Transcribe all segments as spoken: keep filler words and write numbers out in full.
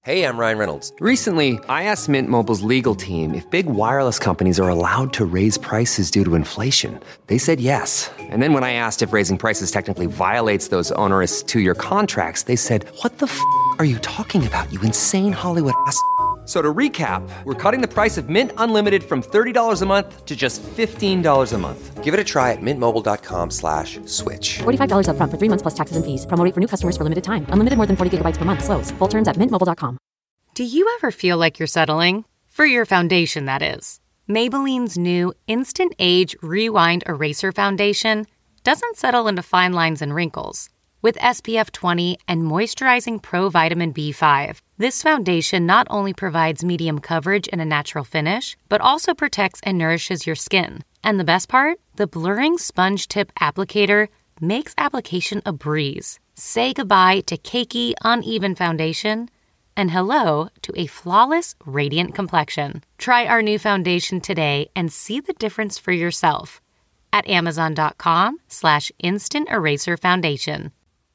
Hey, I'm Ryan Reynolds. Recently, I asked Mint Mobile's legal team if big wireless companies are allowed to raise prices due to inflation. They said yes. And then when I asked if raising prices technically violates those onerous two-year contracts, they said, what the f*** are you talking about, you insane Hollywood ass f- So to recap, we're cutting the price of Mint Unlimited from thirty dollars a month to just fifteen dollars a month. Give it a try at mintmobile.com slash switch. forty-five dollars up front for three months plus taxes and fees. Promo rate for new customers for limited time. Unlimited more than forty gigabytes per month. Slows full terms at mint mobile dot com. Do you ever feel like you're settling? For your foundation, that is. Maybelline's new Instant Age Rewind Eraser Foundation doesn't settle into fine lines and wrinkles. With S P F twenty and moisturizing Pro Vitamin B five, this foundation not only provides medium coverage and a natural finish, but also protects and nourishes your skin. And the best part? The blurring sponge tip applicator makes application a breeze. Say goodbye to cakey, uneven foundation and hello to a flawless, radiant complexion. Try our new foundation today and see the difference for yourself at amazon.com slash instant eraser foundation.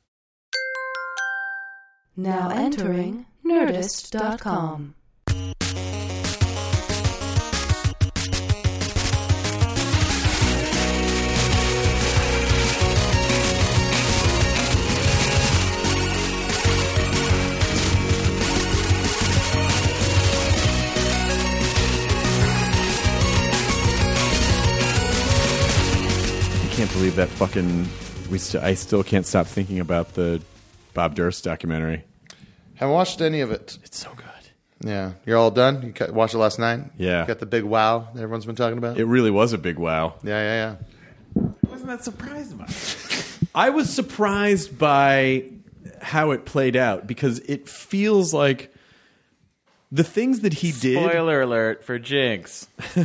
Now entering nerdist dot com. I can't believe that fucking. We st- I still can't stop thinking about the Bob Durst documentary. Haven't watched any of it. It's so good. Yeah, you're all done. You ca- watched it last night. Yeah, got the big wow that everyone's been talking about. It really was a big wow. Yeah, yeah, yeah. I wasn't that surprised by it. I was surprised by how it played out because it feels like the things that he did. Spoiler alert for Jinx.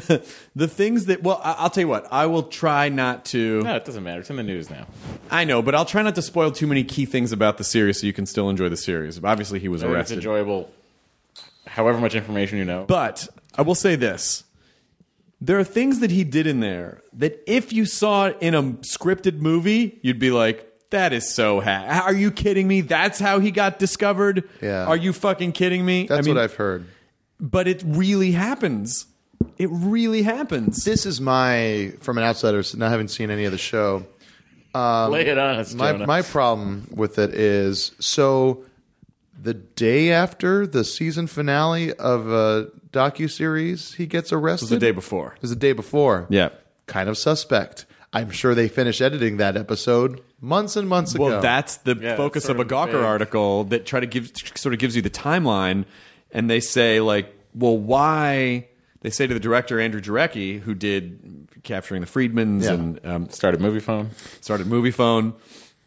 The things that, well, I- I'll tell you what. I will try not to. No, it doesn't matter. It's in the news now. I know, but I'll try not to spoil too many key things about the series so you can still enjoy the series. Obviously, he was I think arrested. It's enjoyable, however much information you know. But I will say this. There are things that he did in there that if you saw it in a scripted movie, you'd be like, that is so ha- Are you kidding me? That's how he got discovered? Yeah. Are you fucking kidding me? That's I mean, what I've heard. But it really happens. It really happens. This is my, from an outsider, not having seen any of the show. Um, Lay it on us, my, Jonah. my problem with it is, so the day after the season finale of a docuseries, he gets arrested? It was the day before. It was the day before. Yeah. Kind of suspect. I'm sure they finished editing that episode months and months ago. Well, that's the Yeah, focus sort of a of Gawker big. article that try to give sort of gives you the timeline, and they say like, well, why? They say to the director Andrew Jarecki, who did Capturing the Freedmans Yeah. and um, Started Movie Phone. started Movie Phone.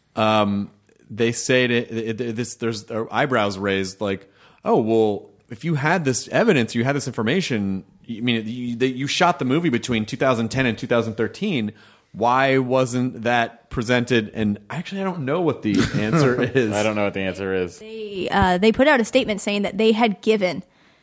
Um, they say to this, there's their eyebrows raised like, oh well, if you had this evidence, you had this information. I mean, you, they, you shot the movie between two thousand ten and two thousand thirteen. Why wasn't that presented? And actually, I don't know what the answer is. I don't know what the answer is. They, uh, they put out a statement saying that they had given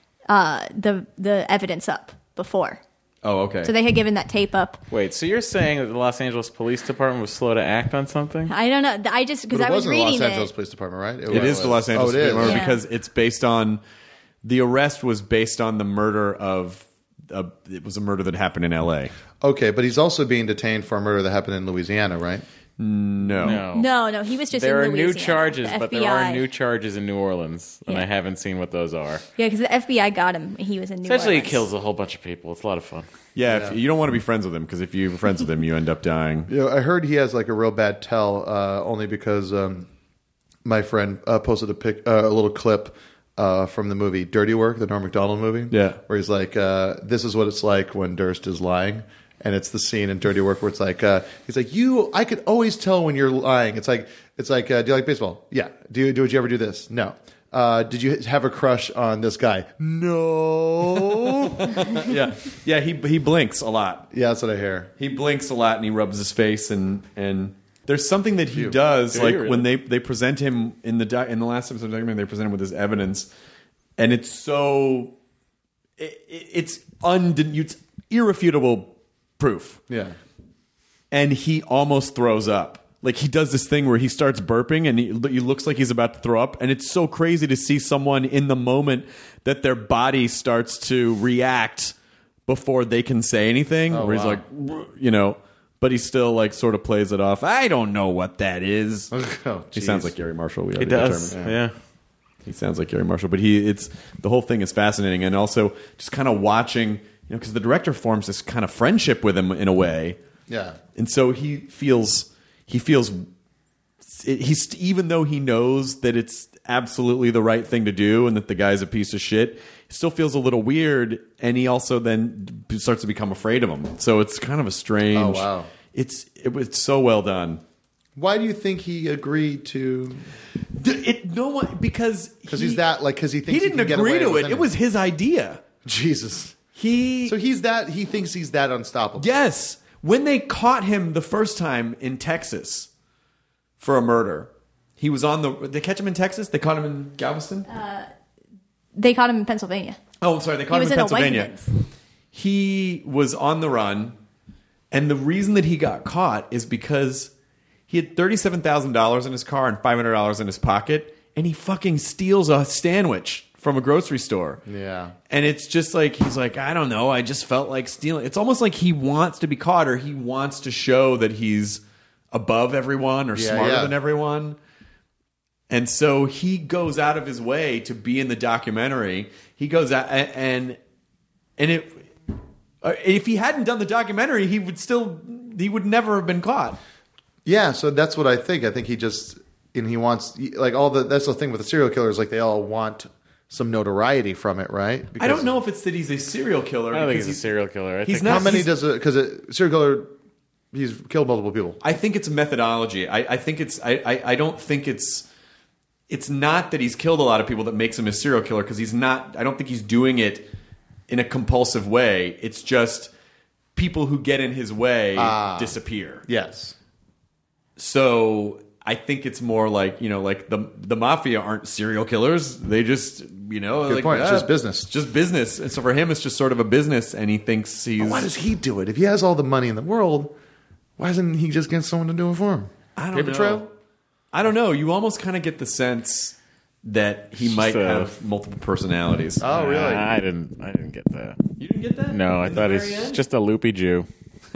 uh, the the evidence up before. Oh, okay. So they had given that tape up. Wait, so you're saying that the Los Angeles Police Department was slow to act on something? I don't know. I just because But it I was wasn't reading the Los Angeles it. Police Department, right? It is the Los Angeles Oh, it is. Department Yeah. because it's based on the arrest was based on the murder of a, it was a murder that happened in L A. Okay, but he's also being detained for a murder that happened in Louisiana, right? No. No. No, no, he was just There in are new Louisiana. charges, The but F B I. there are new charges in New Orleans, and Yeah. I haven't seen what those are. Yeah, because the F B I got him. He was in New Essentially, he Orleans. kills a whole bunch of people. It's a lot of fun. Yeah, Yeah. If, you don't want to be friends with him because if you're friends with him, you end up dying. Yeah, I heard he has like a real bad tell, uh, only because um, my friend uh, posted a pic, uh, a little clip uh, from the movie Dirty Work, the Norm Macdonald movie. Yeah. where he's like, uh, "This is what it's like when Durst is lying." And it's the scene in Dirty Work where it's like, uh, he's like, "You, I could always tell when you're lying." It's like, it's like, uh, "Do you like baseball?" Yeah. Do you, do would you ever do this? No. Uh, did you have a crush on this guy? No. yeah, yeah. He he blinks a lot. Yeah, that's what I hear. He blinks a lot and he rubs his face and and there's something that he Phew. does Do like you really? when they they present him in the di- in the last episode of the documentary, they present him with his evidence, and it's so it, it- it's undeni- it's irrefutable proof. Yeah. And he almost throws up. like he does this thing where he starts burping and he, he looks like he's about to throw up, and it's so crazy to see someone in the moment that their body starts to react before they can say anything. Oh, where he's wow. like, you know, but he still like sort of plays it off. I don't know what that is. Oh, he sounds like Gary Marshall. We He already does. determined. Yeah. He sounds like Gary Marshall, but he it's the whole thing is fascinating, and also just kind of watching, you know, because the director forms this kind of friendship with him in a way, Yeah. and so he feels he feels he's even though he knows that it's absolutely the right thing to do and that the guy's a piece of shit, he still feels a little weird, and he also then starts to become afraid of him. So it's kind of a strange. Oh, wow. It's it was so well done. Why do you think he agreed to? It no one because Because he- he's that like because he thinks he didn't can get agree away to with it. It anything. was his idea. Jesus. He So he's that. He thinks he's that unstoppable. yes. When they caught him the first time in Texas for a murder, he was on the. Did they catch him in Texas? They caught him in Galveston. They caught him in Pennsylvania. oh, I'm sorry. They caught He him was in in a Pennsylvania. Wegmans. He was on the run, and the reason that he got caught is because he had thirty-seven thousand dollars in his car and five hundred dollars in his pocket, and he fucking steals a sandwich from a grocery store. Yeah. And it's just like, he's like, I don't know, I just felt like stealing. It's almost like he wants to be caught, or he wants to show that he's above everyone or Yeah, smarter yeah. than everyone. And so he goes out of his way to be in the documentary. He goes out and and it uh, if he hadn't done the documentary, he would still he would never have been caught. Yeah. So that's what I think. I think he just and he wants like all the. That's the thing with the serial killers. Like they all want some notoriety from it, right? I don't know if it's that he's a serial killer. I don't think because he's a serial killer. I he's think not- How many he's- does it? Because a serial killer, he's killed multiple people. I think it's a methodology. I, I think it's. I, I, I don't think it's. It's not that he's killed a lot of people that makes him a serial killer, because he's not. I don't think he's doing it in a compulsive way. It's just people who get in his way disappear. Yes. So I think it's more like, you know, like the the mafia aren't serial killers. They just, you know, Good like, point. It's ah, just business. It's just business. And so for him, it's just sort of a business, and he thinks he's. Why does he do it? If he has all the money in the world, why doesn't he just get someone to do it for him? I don't Paper know. trail? I don't know. You almost kind of get the sense that he It's might just a- have multiple personalities. Oh, really? Nah, I didn't. I didn't get that. You didn't get that? No, I In the thought very he's end? just a loopy Jew.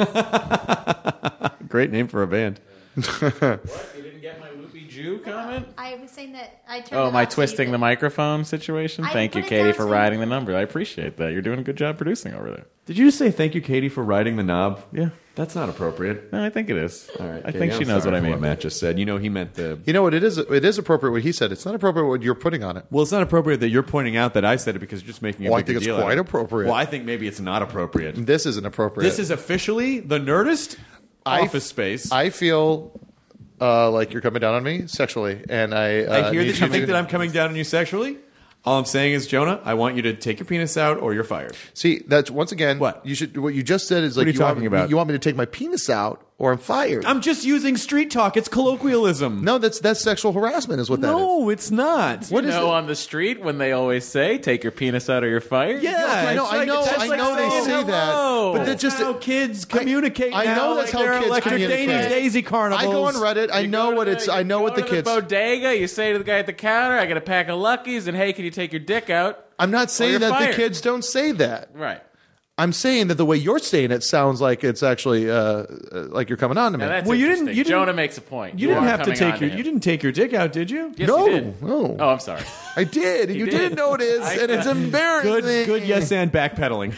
Great name for a band. What? You didn't get my loopy Jew comment? I was saying that I turned. Oh, it my off so twisting you the could- microphone situation. I Thank you, put it Katie, down for so- riding the number. I appreciate that. You're doing a good job producing over there. Did you just say thank you, Katie, for riding the knob? Yeah. That's not appropriate. No, I think it is. All right, I Katie, think she I'm knows sorry what I for mean. What Matt just said. You know, he meant the. You know what? It is. It is appropriate what he said. It's not appropriate what you're putting on it. Well, it's not appropriate that you're pointing out that I said it, because you're just making a Well, I bigger think it's deal out quite of it. appropriate. Well, I think maybe it's not appropriate. This isn't appropriate. This is officially the Nerdist I- office space. I feel uh, like you're coming down on me sexually, and I. Uh, I hear need that you think to- that I'm coming down on you sexually. All I'm saying is, Jonah, I want you to take your penis out, or you're fired. See, that's once again What? you should. What you just said is like are you want, talking about? You want me to take my penis out, or I'm fired. I'm just using street talk. It's colloquialism. no, that's that's sexual harassment. Is what that is. no, it's not. What You is know, it? on the street when they always say, "Take your penis out or you're fired." Yeah, I know, it's I like- know, that's I like know they saying say hello. that, but that That's just how kids communicate. I now, know that's like how their kids Electric communicate. Danish Daisy carnivals. I go on Reddit. I You know go what to it's. the- I know you what go the to kids. bodega. You say to the guy at the counter, "I got a pack of Luckies," and hey, can you take your dick out? I'm not saying you're that fired. the kids don't say that. Right. I'm saying that the way you're saying it sounds like it's actually uh, uh, like you're coming on to me. Now that's Well, you didn't- interesting. you didn't- Jonah makes a point. You didn't are have to coming take on your. him. You didn't take your dick out, did you? Yes, no, you did. no. Oh, I'm sorry. I did. You did. did notice, I- and it's embarrassing. Good, good. Yes, and backpedaling.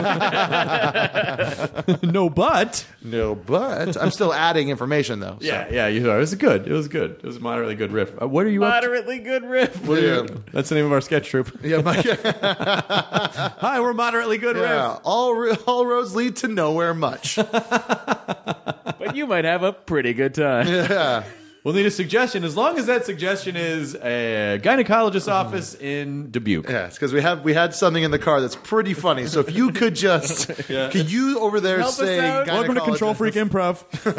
no, but No, but I'm still adding information though. so. yeah, yeah. You are. It was good. It was good. It was a moderately good riff. Uh, what are you up to? Moderately good riff. What are you- Yeah. That's the name of our sketch troupe. Yeah, my, Hi, we're moderately good yeah. riff. All ro- all roads lead to nowhere much. But you might have a pretty good time. yeah. We'll need a suggestion, as long as that suggestion is a gynecologist's office in Dubuque. Yeah, it's because we have we had something in the car that's pretty funny. So if you could just, Yeah. could you over there Help us say, out. Welcome to Control Freak Improv.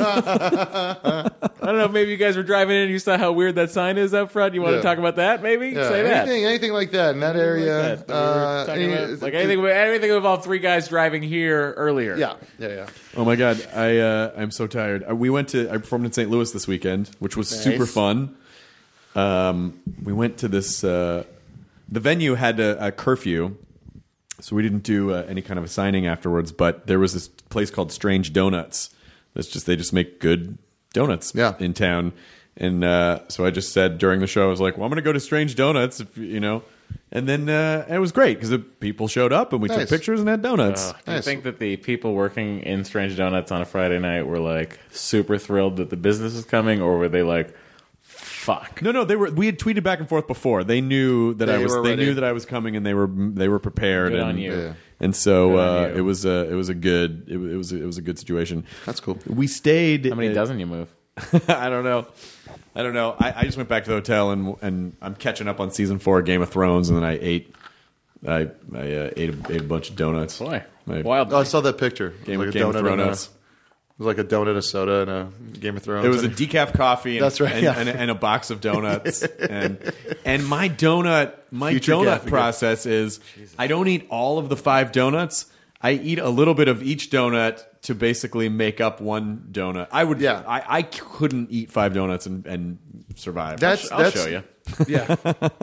I don't know. Maybe you guys were driving in and you saw how weird that sign is up front. You want Yeah. to talk about that? Maybe Yeah, say that. anything, anything like that in that area. Like, that. We were uh, talking any- about- like anything, anything involved three guys driving here earlier. Yeah, yeah, yeah. Oh my god, I uh, I'm so tired. Uh, We went to I performed in Saint Louis this weekend, which was super fun. Um, we went to this. Uh, the venue had a, a curfew, so we didn't do uh, any kind of a signing afterwards. But there was this place called Strange Donuts. That's just they just make good donuts Yeah. in town. And uh, so I just said during the show, I was like, "Well, I'm going to go to Strange Donuts," if, you know. And then uh, it was great because the people showed up and we Nice. took pictures and had donuts. Do you Nice. think that the people working in Strange Donuts on a Friday night were like super thrilled that the business is coming, or were they like, "Fuck"? No, no, they were. We had tweeted back and forth before. They knew that I They was. were They ready. knew that I was coming, and they were. They were prepared. Good and, on you. Yeah. And so Good on uh, you. it was a. It was a good. It, wa- it was. A, it was a good situation. That's cool. We stayed. How many at- dozen you move? I don't know. I don't know. I, I just went back to the hotel and and I'm catching up on season four of Game of Thrones, and then I ate. I I uh, ate a, ate a bunch of donuts. Boy, My wild. Oh, I saw that picture. Game, Like a Game of donut and a- Thrones. It was like a donut, a soda, and a Game of Thrones. It was a And- decaf coffee. And, That's right, And, yeah. and, and a box of donuts. and and my donut, my Future donut Gaffigan. process is I don't eat all of the five donuts. I eat a little bit of each donut to basically make up one donut. I would. Yeah. I, I couldn't eat five donuts and, and survive. That's I'll that's show you. yeah.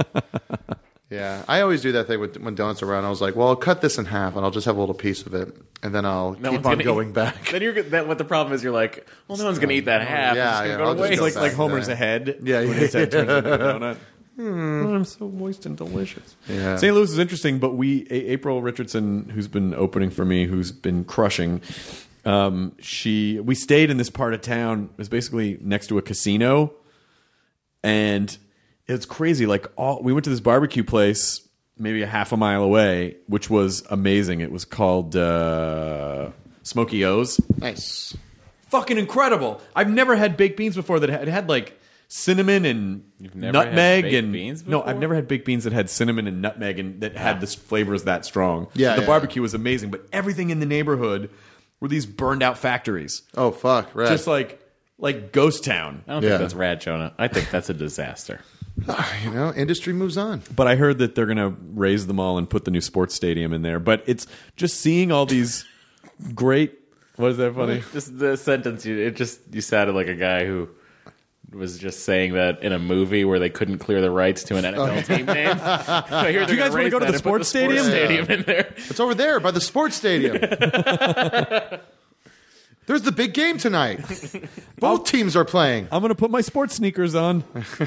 Yeah, I always do that thing with, when donuts are around. I was like, well, I'll cut this in half, and I'll just have a little piece of it, and then I'll No keep one's on gonna going eat- back. Then you're that. What the problem is? You're like, well, no one's gonna eat that half. Yeah, it's just yeah, gonna I'll go just to go waste. It's like back like Homer's there. ahead. Yeah, when yeah, his head turns into a yeah. donut. Oh, I'm so moist and delicious. Yeah. Saint Louis is interesting, but we A- April Richardson, who's been opening for me, who's been crushing. Um, she we stayed in this part of town. It was basically next to a casino, and it's crazy. Like all we went to this barbecue place, maybe a half a mile away, which was amazing. It was called uh, Smokey O's. Nice. Fucking incredible! I've never had baked beans before that had, it had like cinnamon and never had nutmeg baked and beans no, before? I've never had baked beans that had cinnamon and nutmeg and that had this flavors that strong. Yeah, the yeah. barbecue was amazing, but everything in the neighborhood were these burned out factories, Oh fuck! Right. just like like ghost town. I don't Yeah. think that's rad, Jonah. I think that's a disaster. you know, industry moves on. But I heard that they're gonna raise them all and put the new sports stadium in there. But it's just seeing all these great. What is that funny? Just the sentence, you, it just you sounded like a guy who was just saying that in a movie where they couldn't clear the rights to an N F L team name. I hear Do you guys want to go to the sports stadium? stadium in there. It's over there by the sports stadium. There's the big game tonight. Both teams are playing. I'm gonna put my sports sneakers on.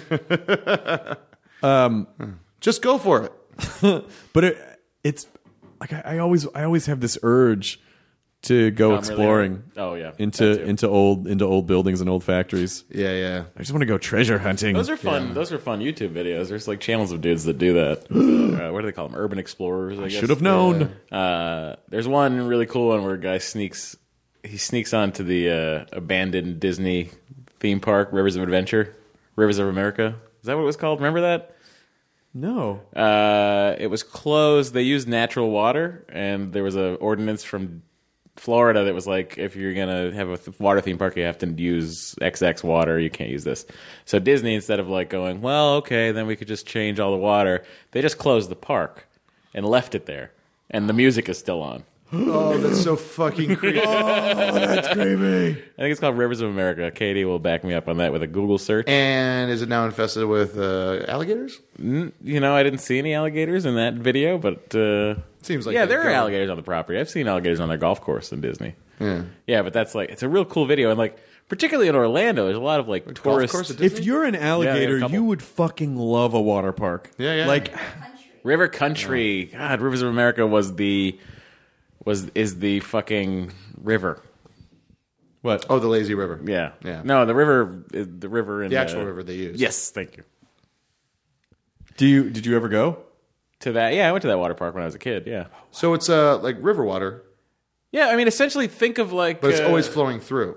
Just go for it. But it, it's like I, I always I always have this urge to go I'm really exploring hard. Oh, yeah. into That too. into old into old buildings and old factories. Yeah, yeah. I just want to go treasure hunting. Those are fun. Those are fun YouTube videos. There's like channels of dudes that do that. uh, what do they call them? Urban explorers. I, guess. should have known. Uh, there's one really cool one where a guy sneaks. He sneaks onto the uh, abandoned Disney theme park, Rivers of Adventure, Rivers of America. Is that what it was called? Remember that? No. Uh, it was closed. They used natural water, and there was an ordinance from Florida that was like, if you're gonna have a th- water theme park, you have to use X X water. You can't use this. So Disney, instead of like going, well, okay, then we could just change all the water, they just closed the park and left it there, and the music is still on. Oh, that's so fucking creepy. That's creepy. I think it's called Rivers of America. Katie will back me up on that with a Google search. And is it now infested with uh, alligators? You know, I didn't see any alligators in that video, but uh, Seems like yeah, they there are go. alligators on the property. I've seen alligators on their golf course in Disney. Yeah. Yeah, but that's like it's a real cool video, and like particularly in Orlando, there's a lot of like tourists. course at Disney? If you're an alligator, couple. you would fucking love a water park. Yeah, yeah. Like River Country. God, Rivers of America was the was is the fucking river. what? Oh, the lazy river. Yeah, Yeah. No, the river, the river in The actual river they use. Yes, thank you. Do you did you ever go? To that, yeah, I went to that water park when I was a kid. Yeah, So it's uh, like river water, yeah. I mean, essentially, think of like, but it's uh, always flowing through.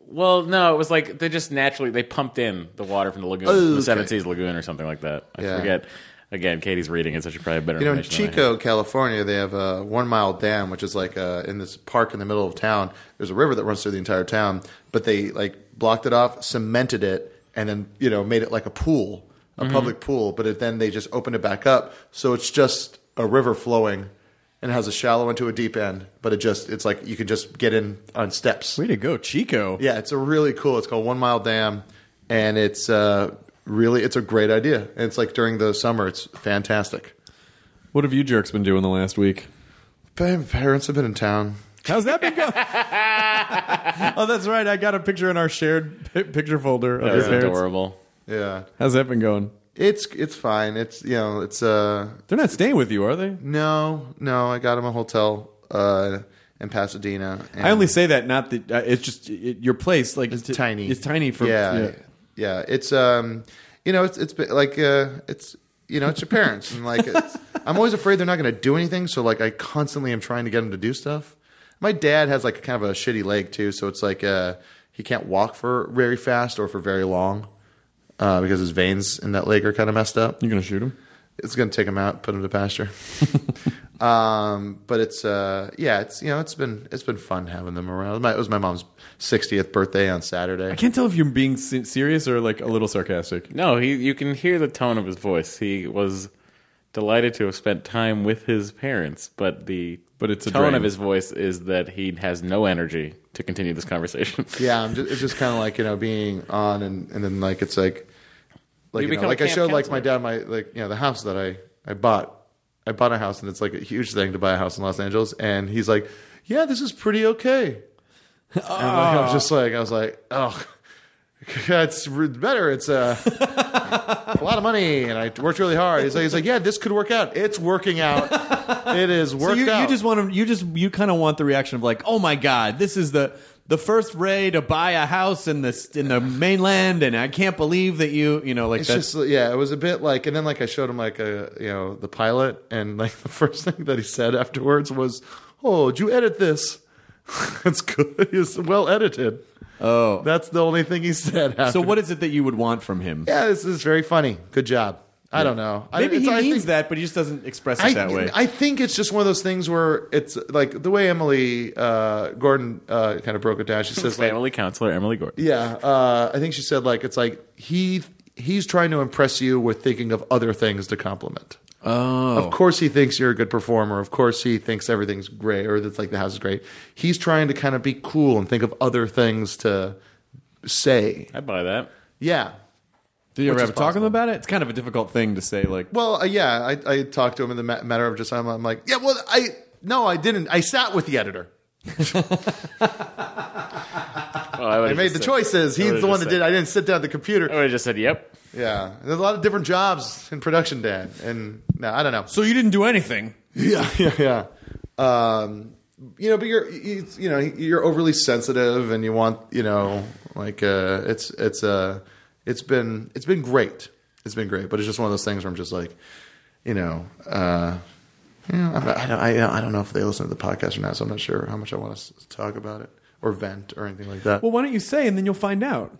Well, no, it was like they just naturally they pumped in the water from the lagoon, Oh, the Seven okay. Seas Lagoon or something like that. I Yeah. forget. Again, Katie's reading it, so she probably have better You know, in information. than I Chico, have. California, they have a one mile dam, which is like uh, in this park in the middle of town. There's a river that runs through the entire town, but they like blocked it off, cemented it, and then you know made it like a pool, a Mm-hmm. public pool. But it, then they just opened it back up, so it's just a river flowing, and it has a shallow end to a deep end. But it just it's like you can just get in on steps. Way to go, Chico. Yeah, it's a really cool. It's called One Mile Dam, and it's uh, really it's a great idea. And it's like during the summer, it's fantastic. What have you jerks been doing the last week? My parents have been in town. How's that been going? Oh, that's right. I got a picture in our shared pi- picture folder of That your was parents. adorable. Yeah, How's that been going? it's it's fine. It's you know it's uh They're not staying with you, are they? no no. I got him a hotel uh in Pasadena. And I only say that not that uh, it's just it, your place. Like it's t- tiny. It's tiny for yeah, yeah. yeah. It's um you know it's it's been like uh it's you know it's your parents and like it's, I'm always afraid they're not going to do anything. So like I constantly am trying to get them to do stuff. My dad has like kind of a shitty leg too, so it's like uh he can't walk for very fast or for very long. Uh, because his veins in that leg are kind of messed up. You're gonna shoot him? It's going to take him out, put him to pasture. um, but it's uh, yeah, it's you know, it's been it's been fun having them around. My, it was my mom's sixtieth birthday on Saturday. I can't tell if you're being se- serious or like a little sarcastic. No, he. You can hear the tone of his voice. He was delighted to have spent time with his parents, but the But it's a tone drain. of his voice is that he has no energy to continue this conversation. Yeah, I'm just, it's just kind of like you know being on and, and then like it's like like You you know, become a like I camp showed like my counselor. dad my like you know the house that I I bought I bought a house and it's like a huge thing to buy a house in Los Angeles and he's like yeah this is pretty okay and like, I was just like I was like oh it's better it's uh, a lot of money and I worked really hard he's like he's like yeah this could work out it's working out it is So worked you, out you just want to, you just, you kind of want the reaction of like, oh my god, this is the the first Ray to buy a house in the in the mainland, and I can't believe that you, you know, like It's that's just yeah, it was a bit like, and then like I showed him like a you know the pilot, and like the first thing that he said afterwards was, "Oh, did you edit this? It's good. It's well edited." oh. That's the only thing he said. After. So what is it that you would want from him? Yeah, this is very funny. Good job. I don't know. I- Maybe it's- he I means think- that, but he just doesn't express it I, that way. I think it's just one of those things where it's like the way Emily uh, Gordon uh, kind of broke it down. She says like, Family counselor Emily Gordon. yeah, uh, I think she said like it's like he he's trying to impress you with thinking of other things to compliment. oh. Of course he thinks you're a good performer. Of course he thinks everything's great or that's like the house is great. He's trying to kind of be cool and think of other things to say. I buy that. Yeah. Do you ever which have is to talk to him possible. about it? It's kind of a difficult thing to say. Like, Well, uh, yeah, I, I talked to him in the ma- matter of just I'm, I'm like, yeah, well, I no, I didn't. I sat with the editor. Oh, I, I made the choices. He's the one that did. I didn't sit down at the computer. I would have just said, "Yep." Yeah, there's a lot of different jobs in production, Dan, and no, I don't know. so you didn't do anything? Yeah, yeah, yeah. Um, you know, but you're you, you know you're overly sensitive, and you want you know like uh, it's it's uh, it's been it's been great. It's been great, but it's just one of those things where I'm just like, you know, uh, you know, I'm not, I don't I, I don't know if they listen to the podcast or not, so I'm not sure how much I want to talk about it or vent or anything like that. Well, why don't you say, and then you'll find out.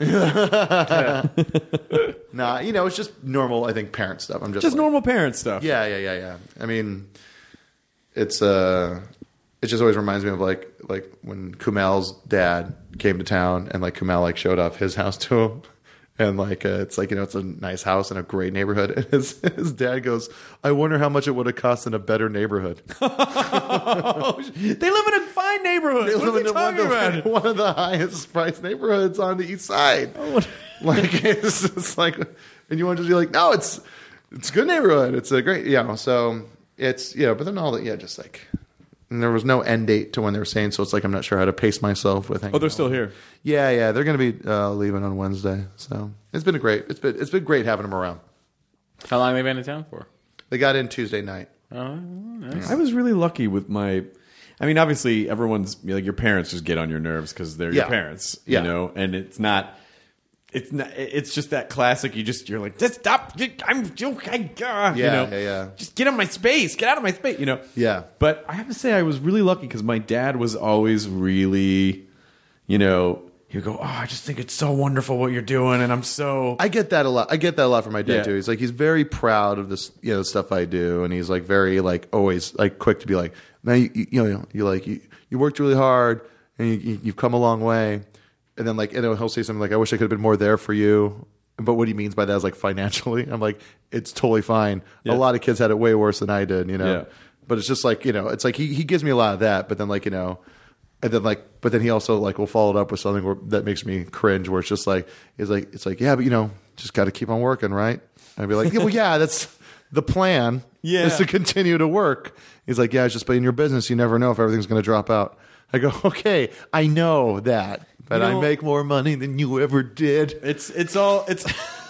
Nah, you know, it's just normal. I think parent stuff. I'm just Just like, normal parent stuff. Yeah, yeah, yeah, yeah. I mean, it's uh, it just always reminds me of like like when Kumail's dad came to town and like Kumail like showed off his house to him, and like uh, it's like you know it's a nice house in a great neighborhood, and his his dad goes, "I wonder how much it would have cost in a better neighborhood." Oh, they live in a fine neighborhood. They what live are in they one talking of, the, about? one of the highest priced neighborhoods on the east side. Like it's, it's like, and you want to just be like, no, it's it's a good neighborhood. It's a great, you know. So it's yeah, but then all that, yeah, just like, and there was no end date to when they were saying. So it's like I'm not sure how to pace myself with. Oh, they're still here. Yeah, yeah, they're going to be uh, leaving on Wednesday. So it's been a great. It's been it's been great having them around. How long have they been in town for? They got in Tuesday night. Oh, nice. I was really lucky with my. I mean, obviously, everyone's like your parents just get on your nerves because they're Yeah. your parents, Yeah. you know, and it's not. It's not. It's just that classic. You just you're like, just stop. I'm joking. Yeah, you know, yeah, yeah. Just get out of my space. Get out of my space. You know. Yeah. But I have to say, I was really lucky because my dad was always really, you know, you go, oh, I just think it's so wonderful what you're doing, and I'm so. I get that a lot. I get that a lot from my dad Yeah. too. He's like, he's very proud of this, you know, stuff I do, and he's like very like always like quick to be like, man, you, you, you know, you like you, you worked really hard, and you, you, you've come a long way, and then like, you know, he'll say something like, I wish I could have been more there for you. But what he means by that is like financially. I'm like, it's totally fine. Yeah. A lot of kids had it way worse than I did, you know. Yeah. But it's just like, you know, it's like he he gives me a lot of that, but then like, you know. And then like, but then he also like will follow it up with something where, that makes me cringe. Where it's just like, it's like, it's like, yeah, but you know, just got to keep on working, right? And I'd be like, yeah, well, yeah, that's the plan. Yeah. Is to continue to work. He's like, yeah, it's just, but in your business, you never know if everything's going to drop out. I go, okay, I know that, but You know- I make more money than you ever did. It's it's all it's.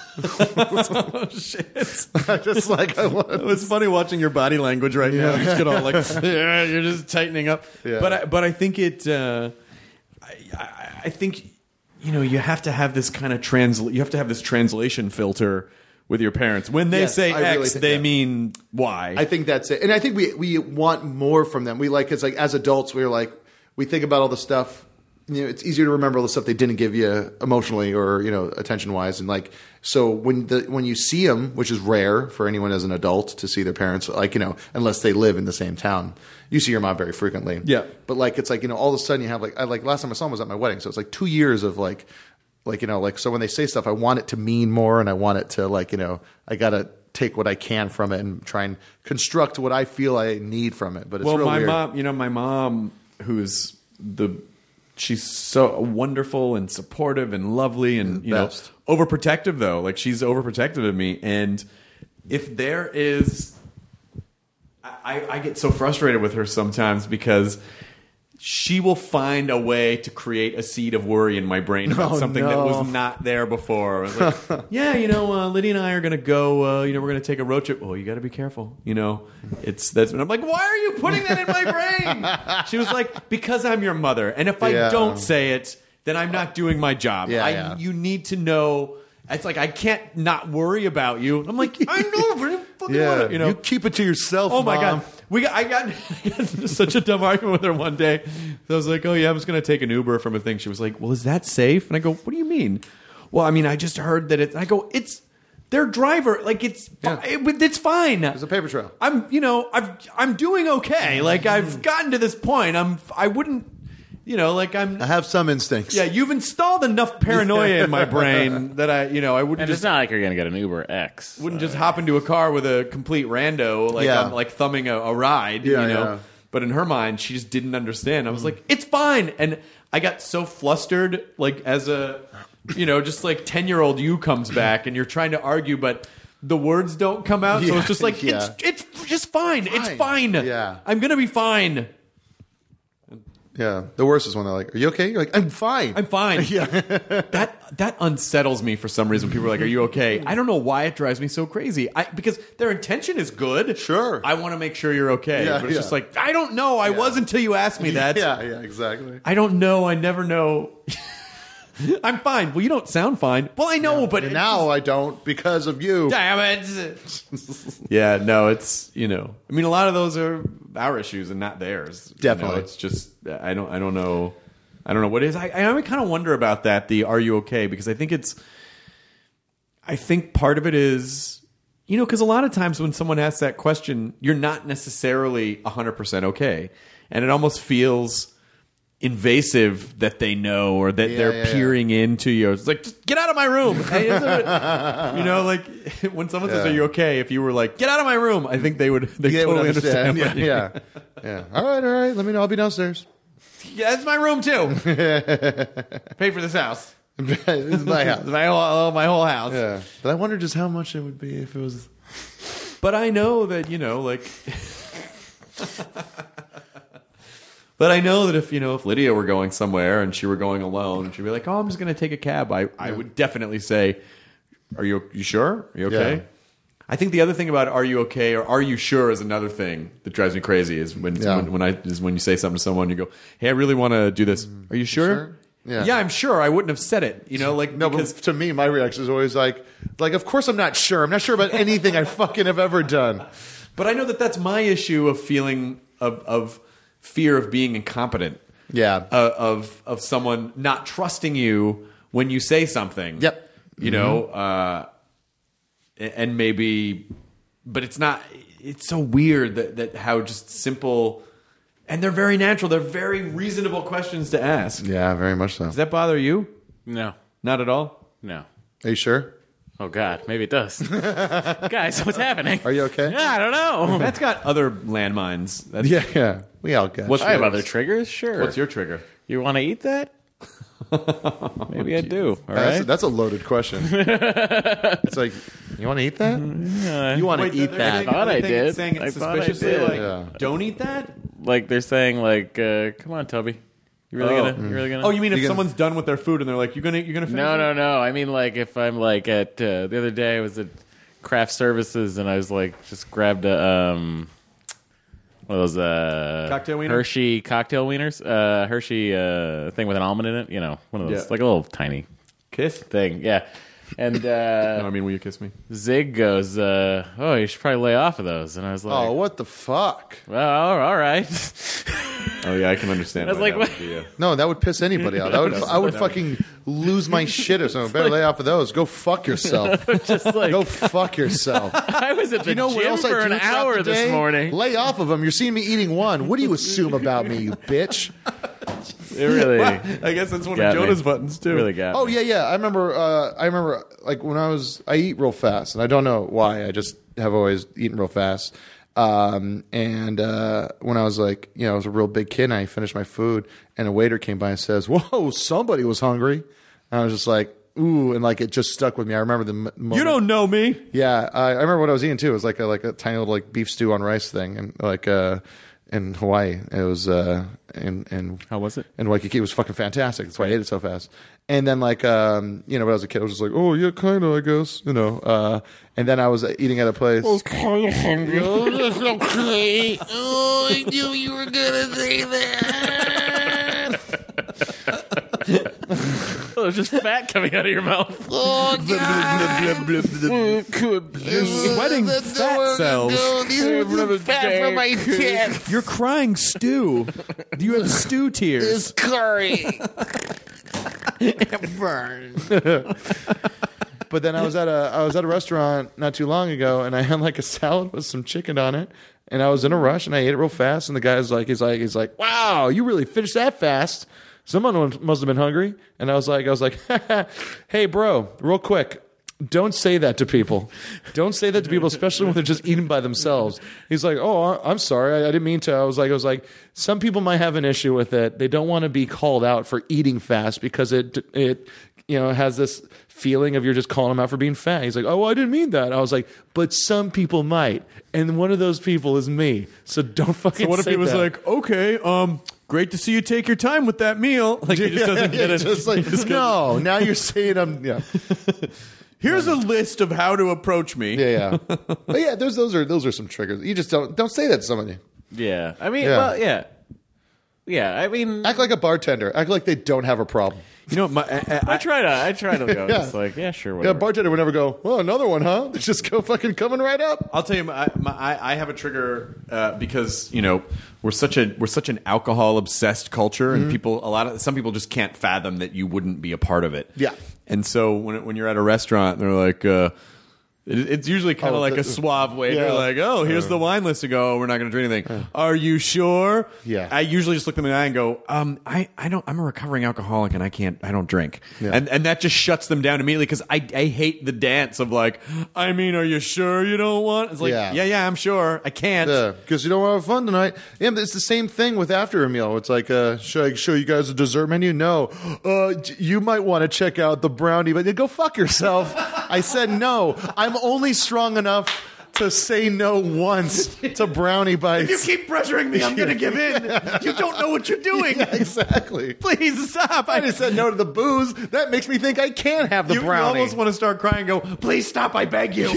oh shit! I just like I want. It's funny watching your body language right now. Yeah. You just get all like, yeah, you're just tightening up. Yeah. But I, but I think it. Uh, I, I, I think you know you have to have this kind of transl. You have to have this translation filter with your parents when they Yes, say I really X, think they that. mean Y. I think that's it, and I think we we want more from them. We like it's like as adults, we're like we think about all the stuff. You know, it's easier to remember all the stuff they didn't give you emotionally or you know attention wise, and like so when the when you see them, which is rare for anyone as an adult to see their parents, like you know unless they live in the same town, you see your mom very frequently. Yeah, but like it's like you know all of a sudden you have like I like last time I saw him was at my wedding, so it's like two years of like like you know like so when they say stuff, I want it to mean more, and I want it to like you know I gotta take what I can from it and try and construct what I feel I need from it. But it's well, real my weird. mom, you know, my mom, who's the, she's so wonderful and supportive and lovely and you Best. know overprotective though. Like she's overprotective of me, and if there is, I, I get so frustrated with her sometimes because she will find a way to create a seed of worry in my brain about Oh, something that no. was not there before. I was like, yeah, you know, uh, Lydia and I are going to go, uh, you know, we're going to take a road trip. Oh, you got to be careful. You know, it's that's, and I'm like, why are you putting that in my brain? She was like, because I'm your mother. And if I Yeah. don't say it, then I'm not doing my job. Yeah, I, yeah. You need to know. It's like, I can't not worry about you. I'm like, I know, but I don't fucking Yeah, want to, you know. you keep it to yourself. Oh my Mom. god, we got I got, I got such a dumb argument with her one day. So I was like, "Oh yeah, I was going to take an Uber from a thing." She was like, "Well, is that safe?" And I go, "What do you mean?" Well, I mean, I just heard that it. I go, "It's their driver. Like it's Yeah. fi- it, it's fine. There's a paper trail. I'm you know I've I'm doing okay. Like I've gotten to this point. I'm I wouldn't you know like I'm I have some instincts. yeah. You've installed enough paranoia in my brain that I you know I wouldn't And just it's not like you're going to get an Uber X. wouldn't just hop into a car with a complete rando, like Yeah. I'm like thumbing a, a ride, Yeah, you know. yeah. But in her mind, she just didn't understand. I was like, "It's fine," and I got so flustered, like as a, you know, just like ten year old you comes back and you're trying to argue, but the words don't come out, so Yeah, it's just like yeah. it's it's just fine. It's Fine. fine. Yeah. I'm gonna be fine. Yeah. The worst is when they're like, "Are you okay?" You're like, "I'm fine." I'm fine. Yeah. that that unsettles me for some reason. People are like, "Are you okay?" I don't know why it drives me so crazy. I because their intention is good. Sure. I want to make sure you're okay. Yeah, but it's yeah. just like I don't know. I was until you asked me that. Yeah. Yeah. Exactly. I don't know. I never know. I'm fine. Well, you don't sound fine. Well, I know, but And now I don't because of you. damn it. Yeah. No. It's you know. I mean, a lot of those are our issues and not theirs. You know, Definitely. it's just I don't. I don't know. I don't know what it is. I, I kind of wonder about that. The "Are you okay?" Because I think it's. I think part of it is, you know, because a lot of times when someone asks that question, you're not necessarily one hundred percent okay, and it almost feels invasive that they know or that Yeah, they're yeah, yeah. peering into you. It's like, just get out of my room. Hey, isn't it- you know, like when someone says, Yeah. "Are you okay?" If you were like, "Get out of my room," I think they would. They Yeah, totally would understand. Yeah. what you- Yeah. Yeah. All right. All right. Let me know. I'll be downstairs. Yeah, it's my room too. Pay for this house. This is my house. It's my whole, my whole house. Yeah. But I wonder just how much it would be if it was. But I know that, you know, like. But I know that if, you know, if Lydia were going somewhere and she were going alone and she'd be like, "Oh, I'm just going to take a cab," I, I would definitely say, "Are you you sure? Are you okay?" Yeah. I think the other thing about "Are you okay?" or "Are you sure?" is another thing that drives me crazy. Is when Yeah. when, when I is when you say something to someone, you go, "Hey, I really want to do this. Are you sure?" sure? Yeah. Yeah, I'm sure. I wouldn't have said it. You know, like No, because but to me, my reaction is always like, like, of course I'm not sure. I'm not sure about anything I fucking have ever done. But I know that that's my issue of feeling of, of fear of being incompetent. Yeah. uh, of of someone not trusting you when you say something. Yep. You know, uh, and maybe, but it's not. It's so weird that that how just simple, and they're very natural. They're very reasonable questions to ask. Yeah, very much so. Does that bother you? No, Not at all. no. Are you sure? Oh God, maybe it does. Guys, what's happening? Are you okay? Yeah, I don't know. That's got other landmines. That's, Yeah, yeah. We all got What's I have yours? other triggers. Sure. What's your trigger? You want to eat that? Maybe I do. All That's, right. that's a loaded question. It's like, you want to eat that? You want to Wait, eat they're that? saying- thought I they're did. Saying it I thought I suspiciously, did. like, Yeah. don't eat that. Like they're saying, like, uh, come on, Toby. You really Oh. gonna? You really gonna? Oh, you mean if You gonna- someone's done with their food and they're like, "You're gonna, you're gonna finish?" No, it? no, no. I mean, like, if I'm like at uh, the other day, I was at Craft Services and I was like, just grabbed a um, one of those uh, Cocktail wiener? Hershey cocktail wieners, uh, Hershey uh, thing with an almond in it. You know, one of those, Yeah. like a little tiny Kiss. thing. Yeah. And No, uh, I mean, will you kiss me? Zig goes, uh, "Oh, you should probably lay off of those." And I was like, Oh, what the fuck? "Well, all right." Oh yeah, I can understand. I was why like, that what? would be a- No, that would piss anybody off. That would, I would fucking lose my shit if someone better lay off of those. Go fuck yourself. Just like Go fuck yourself. I was at the You know what gym else I for do an throughout hour the this day? morning. Lay off of them. You're seeing me eating one. What do you assume about me, you bitch? It really, I guess that's one got of me. Jonah's buttons too. really got. Oh me. yeah, yeah. I remember. Uh, I remember. Like when I was, I eat real fast, and I don't know why. I just have always eaten real fast. Um, and uh, when I was like, you know, I was a real big kid, and I finished my food, and a waiter came by and says, "Whoa, somebody was hungry." And I was just like, "Ooh," and like it just stuck with me. I remember the m- moment. You don't know me. Yeah, I, I remember what I was eating too. It was like a, like a tiny little like beef stew on rice thing, and like uh, in Hawaii, it was uh, in in How was it? in Waikiki. It was fucking fantastic. That's why I ate it so fast. And then like um, you know, when I was a kid, I was just like, oh yeah, kind of, I guess, you know. Uh, and then I was eating at a place. I was kind of hungry. Oh, that's okay. Oh, I knew you were gonna say that. Oh, there's just fat coming out of your mouth. Oh God. Sweating fat cells. These are fat from my tits. You're crying stew. You have stew tears. Curry. Burn. But then I was at a I was at a restaurant not too long ago, and I had like a salad with some chicken on it, and I was in a rush, and I ate it real fast, and the guy's like, he's like, he's like, wow, you really finished that fast. Someone must have been hungry, and I was like, I was like, hey, bro, real quick. Don't say that to people. Don't say that to people, especially when they're just eating by themselves. He's like, "Oh, I'm sorry, I, I didn't mean to." I was like, "I was like, some people might have an issue with it. They don't want to be called out for eating fast because it, it, you know, has this feeling of you're just calling them out for being fat." He's like, "Oh, well, I didn't mean that." I was like, "But some people might, and one of those people is me. So don't fucking." So what if say he was that. like, okay, um, great to see you take your time with that meal? Like he just doesn't get it. Just like, no, now you're saying I'm. Yeah. Here's a list of how to approach me. Yeah, yeah. But yeah, those those are those are some triggers. You just don't don't say that to somebody. Yeah, I mean, Yeah. well, yeah, yeah. I mean, Act like a bartender. Act like they don't have a problem. You know, my, I, I try to, I try to go. Yeah. Just like, yeah, sure, Yeah, a whatever. bartender would never go, well, another one, huh? They just go fucking coming right up. I'll tell you, my, my, I I have a trigger uh, because you know we're such a we're such an alcohol obsessed culture, and people a lot of some people just can't fathom that you wouldn't be a part of it. Yeah. and so when when you're at a restaurant, they're like. Uh, It- It's usually kind of Oh, like the- a suave waiter, yeah. like, "Oh, here's the wine list to go. Oh, we're not going to drink anything. Are you sure?" Yeah. I usually just look them in the eye and go, "Um, I, I don't. I'm a recovering alcoholic and I can't. I don't drink." Yeah. And and that just shuts them down immediately because I I hate the dance of like, "I mean, are you sure you don't want?" It's like, Yeah. yeah, yeah, I'm sure. I can't. Yeah, because you don't want to have fun tonight. Yeah, but it's the same thing with after a meal. It's like, uh, should I show you guys a dessert menu? No. Uh, d- you might want to check out the brownie, but go fuck yourself. I said no. I'm only strong enough to say no once to brownie bites. If you keep pressuring me, I'm going to give in. You don't know what you're doing. Yeah, exactly. Please stop. I just said no to the booze. That makes me think I can have the you, you brownie. almost want to start crying and go, "Please stop, I beg you."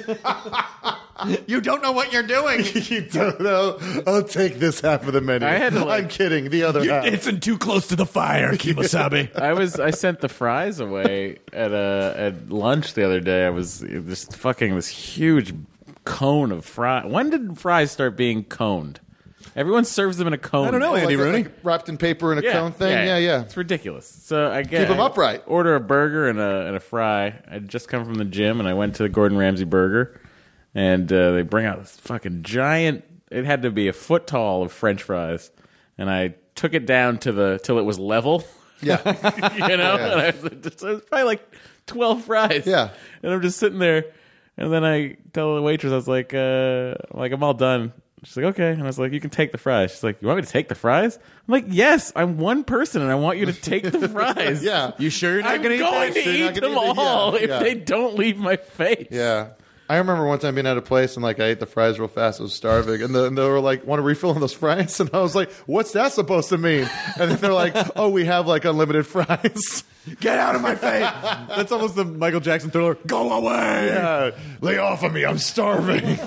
You don't know what you're doing. You don't know. I'll take this half of the menu. I had to, like- I'm kidding. The other half. It's too close to the fire, Kimasabi. I was I sent the fries away at a at lunch the other day. I was just fucking this huge cone of fries. When did fries start being coned? Everyone serves them in a cone. I don't know, Andy like, Rooney. like wrapped in paper in a Yeah, cone thing. Yeah, yeah. It's ridiculous. So I get Keep 'em upright. Order a burger and a and a fry. I'd just come from the gym and I went to the Gordon Ramsay burger, and uh, they bring out this fucking giant. It had to be a foot tall of French fries, and I took it down to the till it was level. Yeah. you know, Yeah. and I was, it was probably like twelve fries. Yeah. And I'm just sitting there, and then I tell the waitress, I was like, uh, like I'm all done. She's like, okay. And I was like, you can take the fries. She's like, you want me to take the fries? I'm like, yes, I'm one person, and I want you to take the fries. Yeah. You sure you're not I'm going to eat going that? to You're not eat gonna them eat it? all Yeah, if yeah. they don't leave my face. Yeah. I remember one time being at a place and like I ate the fries real fast. I was starving, and, the, and they were like, "Want to refill on those fries?" And I was like, "What's that supposed to mean?" And then they're like, "Oh, we have like unlimited fries." Get out of my face. That's almost the Michael Jackson Thriller. Go away. Yeah, lay off of me. I'm starving.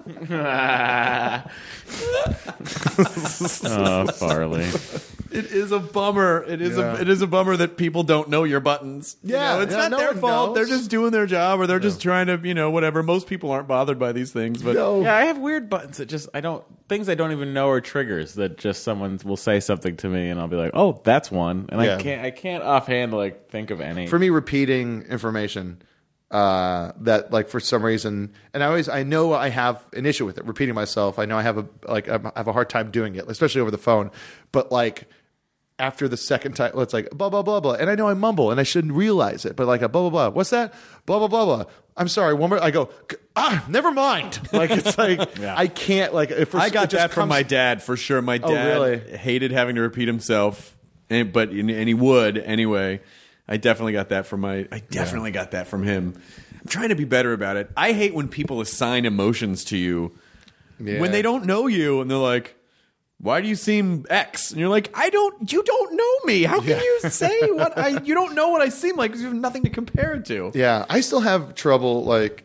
Oh, Farley. It is a bummer. It is Yeah. a it is a bummer that people don't know your buttons. You Yeah, know, it's yeah, not no their one fault. knows. They're just doing their job, or they're just trying to, you know, whatever. Most people aren't bothered by these things, but No. Yeah, I have weird buttons that just I don't things I don't even know are triggers that just someone will say something to me and I'll be like, oh, that's one, and Yeah. I can't I can't offhand like think of any. For me, repeating information uh, that like for some reason, and I always I know I have an issue with it. Repeating myself, I know I have a like I have a hard time doing it, especially over the phone. But like. After the second time, it's like blah blah blah blah, and I know I mumble, and I shouldn't realize it, but like a blah blah blah. What's that? Blah blah blah blah. I'm sorry. One more. I go. Ah, never mind. Like it's like Yeah. I can't. Like if I it got just that from comes- my dad for sure. My Oh, dad really? hated having to repeat himself, and, but and he would anyway. I definitely got that from my. I definitely got that from him. I'm trying to be better about it. I hate when people assign emotions to you Yeah. when they don't know you, and they're like, why do you seem X? And you're like, I don't, you don't know me. How can you say what I, you don't know what I seem like because you have nothing to compare it to. Yeah, I still have trouble like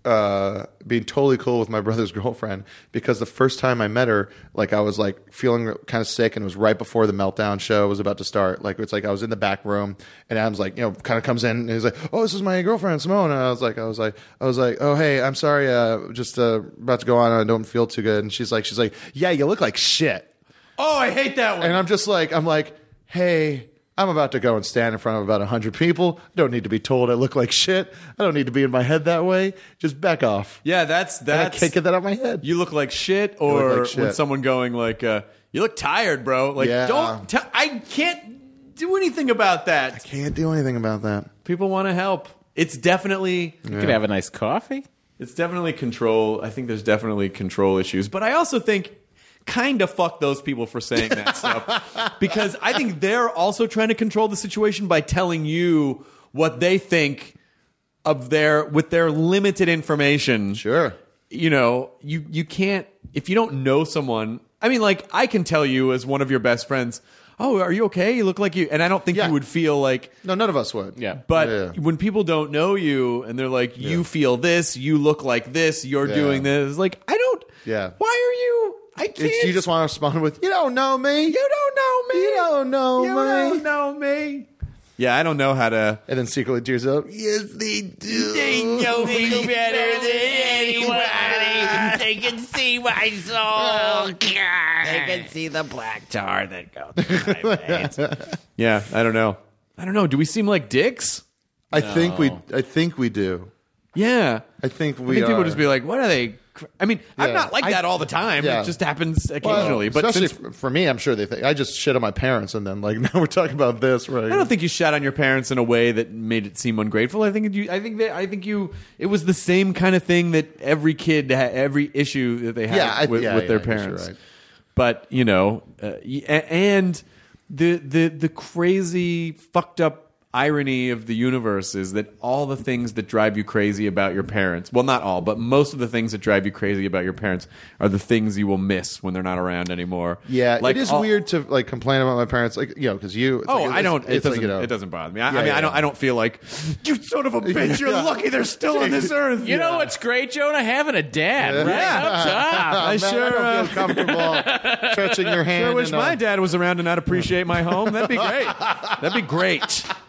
uh, being totally cool with my brother's girlfriend because the first time I met her, like I was like feeling kind of sick, and it was right before the Meltdown show was about to start. Like it's like I was in the back room, and Adam's like, you know, kind of comes in, and he's like, "Oh, this is my girlfriend, Simone." And I was like, I was like, I was like, "Oh, hey, I'm sorry, uh, just uh, about to go on. I don't feel too good." And she's like, she's like, "Yeah, you look like shit." Oh, I hate that one. And I'm just like, I'm like, hey, I'm about to go and stand in front of about one hundred people. I don't need to be told I look like shit. I don't need to be in my head that way. Just back off. yeah, that's And I that's. can't get that out of my head. You look like shit, or like when shit. someone going like, uh, "You look tired, bro." Like, Yeah. don't. T- I can't do anything about that. Can't do anything about that. People want to help. It's definitely. You could have a nice coffee. It's definitely control. I think there's definitely control issues, but I also think kind of fuck those people for saying that stuff because I think they're also trying to control the situation by telling you what they think of their with their limited information. Sure. You know, you you can't if you don't know someone. I mean, like I can tell you as one of your best friends, "Oh, are you okay? You look like you," and I don't think Yeah. you would feel like. No, none of us would. Yeah. But Yeah. when people don't know you and they're like, "You feel this, you look like this, you're Yeah. doing this," it's like I don't. Yeah. Why are you? I can't. It's, you just want to respond with, you don't know me. You don't know me. You don't know You me. don't know me. Yeah, I don't know how to. And then secretly tears up. Yes, they do. They know me better than anybody. They can see my soul. They can see the black tar that goes through my veins. Yeah, I don't know. I don't know. Do we seem like dicks? I think we. I think we do. Yeah. I think I we. think people are. just be like, "What are they?" cr-" I mean, I'm Yeah. not like I- that all the time. yeah. It just happens Well, occasionally. but especially since, f- for me, I'm sure they think I just shit on my parents, and then like now we're talking about this, right? I don't think you shat on your parents in a way that made it seem ungrateful. I think you. I think that. I think you. It was the same kind of thing that every kid, ha- every issue that they have Yeah, I- with, yeah, with their yeah, I guess you're parents. right. But you know, uh, y- a- and the the the crazy fucked up irony of the universe is that all the things that drive you crazy about your parents, well, not all, but most of the things that drive you crazy about your parents are the things you will miss when they're not around anymore. Yeah, Like, it is all- weird to like complain about my parents, like you know, because you. It's Oh, like, I don't. It's, It it's doesn't. like, you know, It doesn't bother me. I, Yeah, I mean, yeah, I don't. yeah. I don't feel like you son of a bitch. You're Yeah. lucky they're still on this earth. You know what's great, Jonah? Having a dad right up top. I Man, sure. I don't uh, feel comfortable touching your hand. sure wish and, uh, my dad was around and I'd appreciate my home. That'd be great. That'd be great.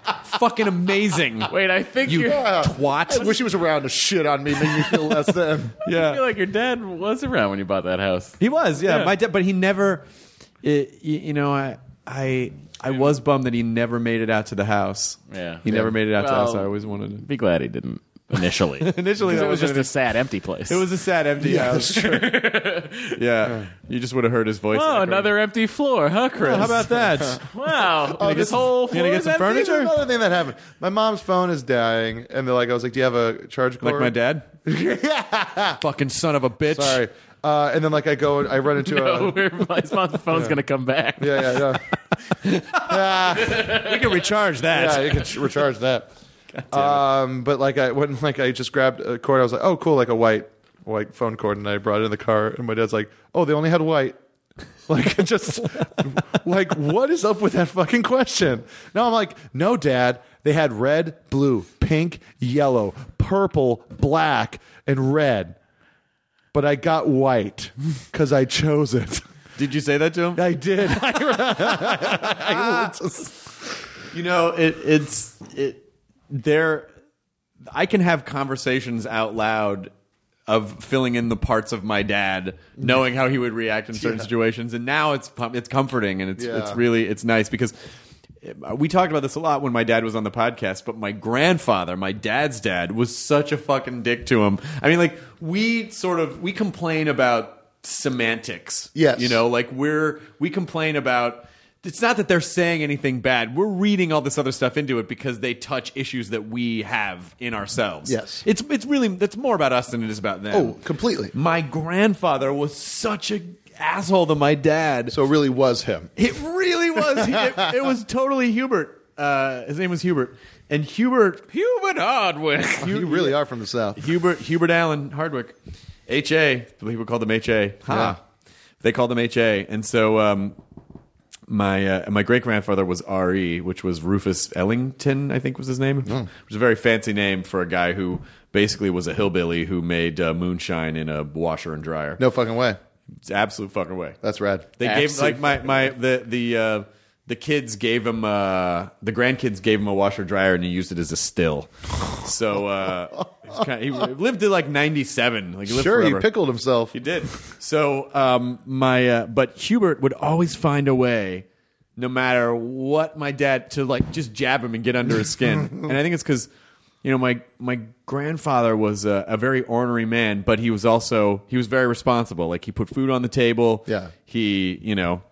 Fucking amazing. Wait, I think You you. twat. I wish he was around to shit on me, make me feel less than. I Yeah. feel like your dad was around when you bought that house. He was, yeah. Yeah. My dad, but he never. It, you, you know, I, I, I was bummed that he never made it out to the house. Yeah. he never made it out to the Well, house. I always wanted to. Be glad he didn't initially. Initially, Because that it was wasn't just a sad, empty place. It was a sad, empty house. Yeah, you just would have heard his voice. Oh, echoing. another empty floor, huh, Chris? Oh, how about that? Wow. Oh, this this whole you floor gonna get is some empty? furniture? There's another thing that happened. My mom's phone is dying, and they're like, I was like, do you have a charge cord? Like my dad? Fucking son of a bitch. Sorry. Uh, and then like I go, I run into No, a. my mom's phone's going to come back. Yeah, yeah, yeah. We can recharge that. Yeah, you can ch- recharge that. Um, but like I when like I just grabbed a cord, I was like, oh, cool, like a white white phone cord, and I brought it in the car, and my dad's like, oh, they only had white. Like just like what is up with that fucking question? No, I'm like, no, Dad, they had red, blue, pink, yellow, purple, black, and red. But I got white because I chose it. Did you say that to him? I did. You know, it, it's it. There, I can have conversations out loud of filling in the parts of my dad, knowing how he would react in certain Yeah. situations, and now it's it's comforting and it's Yeah. it's really it's nice because we talked about this a lot when my dad was on the podcast. But my grandfather, my dad's dad, was such a fucking dick to him. I mean, like we sort of we complain about semantics. Yes. You know, like we're we complain about it's not that they're saying anything bad. We're reading all this other stuff into it because they touch issues that we have in ourselves. Yes. It's it's really it's more about us than it is about them. Oh, completely. My grandfather was such a asshole to my dad. So it really was him. It really was. He- it, it was totally Hubert. Uh, his name was Hubert. And Hubert Hubert Hardwick. You really are from the South. Hubert Hubert Allen Hardwick, H A. The people called him H A. Ha. They called him H A. And so um, my uh, my great grandfather was R E, which was Rufus Ellington, I think was his name. Which was a very fancy name for a guy who basically was a hillbilly who made uh, moonshine in a washer and dryer. No fucking way. It's absolute fucking way. That's rad. They gave Absolute like my my the the uh, the kids gave him uh, the grandkids gave him a washer dryer and he used it as a still. So uh, he's kinda, he lived to like ninety-seven. Like he lived Sure, he forever. pickled himself. He did. So um, my uh, but Hubert would always find a way, no matter what my dad, to like just jab him and get under his skin. And I think it's because you know my my grandfather was a, a very ornery man, but he was also he was very responsible. Like he put food on the table. Yeah. He you know.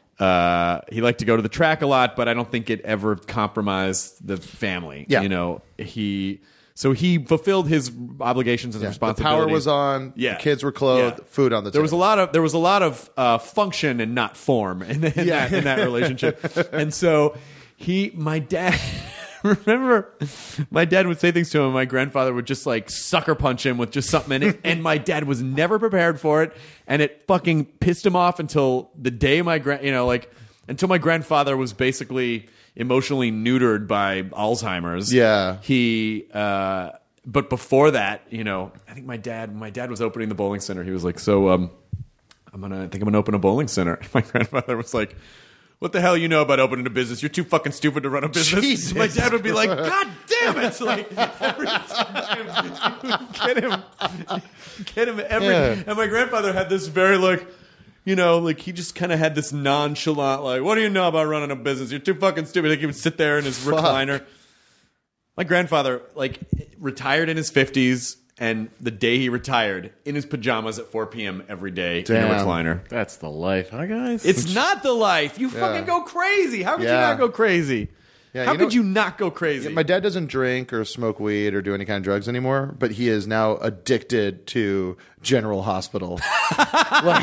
Uh, he liked to go to the track a lot, but I don't think it ever compromised the family. Yeah. You know, he so he fulfilled his obligations and Yeah. The responsibilities. power was on. Yeah. The kids were clothed. Yeah. Food on the There table. was a lot of there was a lot of uh, function and not form in, in, Yeah. that, in that relationship. And so he, my dad, remember, my dad would say things to him. And my grandfather would just like sucker punch him with just something, and, it, and my dad was never prepared for it, and it fucking pissed him off until the day my grand, you know, like until my grandfather was basically emotionally neutered by Alzheimer's. Yeah. He. Uh, But before that, you know, I think my dad, my dad was opening the bowling center. He was like, "So, um, I'm gonna, I think I'm gonna open a bowling center." And my grandfather was like, "What the hell you know about opening a business? You're too fucking stupid to run a business." Jesus. My dad would be like, "God damn it!" Like every time he would get him, get him every. Yeah. And my grandfather had this very like. You know, like he just kind of had this nonchalant, like, "What do you know about running a business? You're too fucking stupid." Like he would sit there in his Fuck. recliner. My grandfather, like, retired in his fifties, and the day he retired, in his pajamas at four p.m. every day Damn. in a recliner. That's the life, huh, guys? It's not the life. You fucking go crazy. How could you Yeah. not go crazy? Yeah, How you could know- you not go crazy? My dad doesn't drink or smoke weed or do any kind of drugs anymore, but he is now addicted to General Hospital. Like,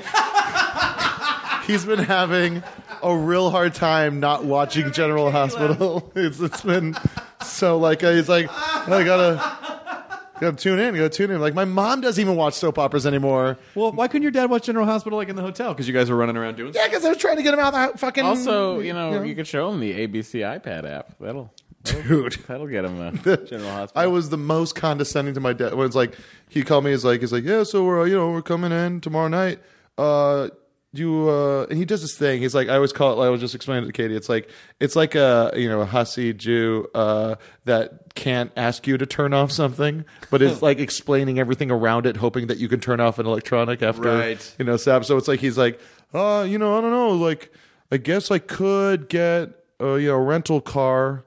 he's been having a real hard time not watching General Hospital. It's, it's been so like uh, he's like I gotta gotta tune in, gotta tune in. Like my mom doesn't even watch soap operas anymore. well, why couldn't your dad watch General Hospital like in the hotel? Because you guys were running around doing Yeah, because I was trying to get him out of the fucking. also, you know, you could show him the A B C iPad app. That'll, dude. that'll get him a General Hospital. I was the most condescending to my dad. When it's like he called me, he's like, he's like, yeah, so we're uh, you know we're coming in tomorrow night. Uh, you uh and he does this thing. He's like, I always call it, I was just explaining it to Katie. It's like it's like a you know a hussy Jew uh that can't ask you to turn off something, but it's like explaining everything around it, hoping that you can turn off an electronic after Right. you know sap. So it's like he's like, uh, you know, I don't know, like I guess I could get a you know rental car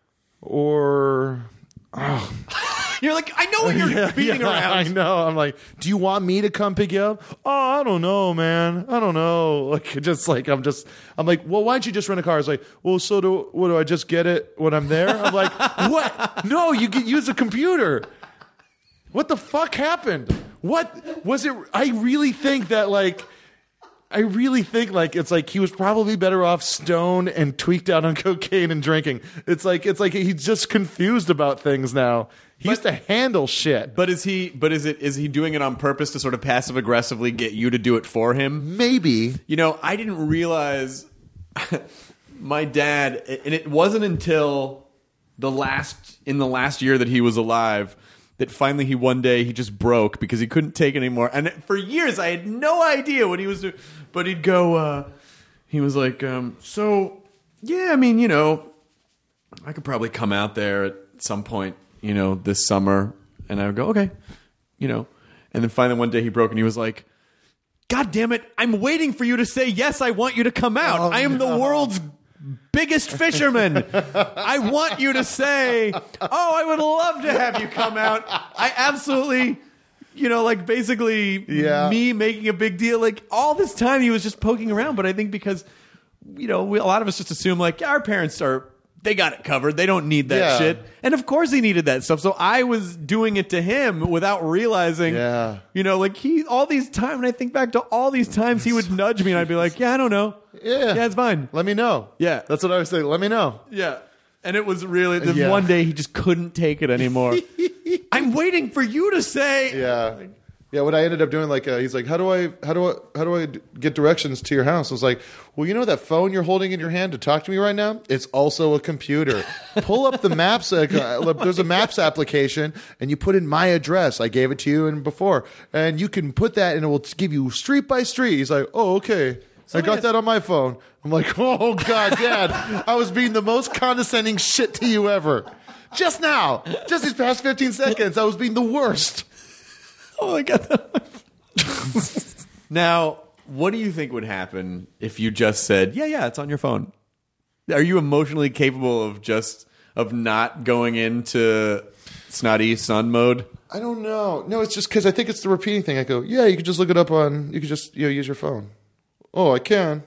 or You're like, I know what you're Yeah, beating yeah, around. I know. I'm like, do you want me to come pick you up? Oh, I don't know, man. I don't know. Like, just like I'm just. I'm like, well, why don't you just rent a car? It's like, well, so do what? Do I just get it when I'm there? I'm like, what? No, you can use a computer. What the fuck happened? What was it? I really think that like. I really think like it's like he was probably better off stoned and tweaked out on cocaine and drinking. It's like it's like he's just confused about things now. He used to handle shit. But is he? But is it? Is he doing it on purpose to sort of passive aggressively get you to do it for him? Maybe. You know, I didn't realize my dad, and it wasn't until the last in the last year that he was alive that finally he one day he just broke because he couldn't take it anymore. And for years I had no idea what he was doing. But he'd go, uh, he was like, um, so, yeah, I mean, you know, I could probably come out there at some point, you know, this summer. And I would go, okay, you know. And then finally one day he broke and he was like, God damn it, I'm waiting for you to say, yes, I want you to come out. Oh, I am no. the world's biggest fisherman. I want you to say, oh, I would love to have you come out. I absolutely... You know, like basically Yeah. me making a big deal. Like all this time he was just poking around. But I think because, you know, we, a lot of us just assume like yeah, our parents are, they got it covered. They don't need that Yeah. shit. And of course he needed that stuff. So I was doing it to him without realizing, Yeah. you know, like he, all these times, and I think back to all these times he would nudge me and I'd be like, yeah, I don't know. Yeah. Yeah, it's fine. Let me know. Yeah. That's what I was saying. Let me know. Yeah. And it was really, the Yeah. one day he just couldn't take it anymore. I'm waiting for you to say. Yeah. Yeah, what I ended up doing, like, uh, he's like, how do I, how do I, how do I d- get directions to your house? I was like, well, you know that phone you're holding in your hand to talk to me right now? It's also a computer. Pull up the maps. Uh, look, there's a maps application, and you put in my address. I gave it to you and before, and you can put that, and it will give you street by street. He's like, oh, okay. I got that on my phone. I'm like, oh God, Dad, I was being the most condescending shit to you ever. Just now, just these past fifteen seconds, I was being the worst. Oh, I got that. Now, what do you think would happen if you just said, yeah, yeah, it's on your phone? Are you emotionally capable of just, of not going into snotty son mode? I don't know. No, it's just because I think it's the repeating thing. I go, yeah, you could just look it up on, you could just you know, use your phone. Oh, I can.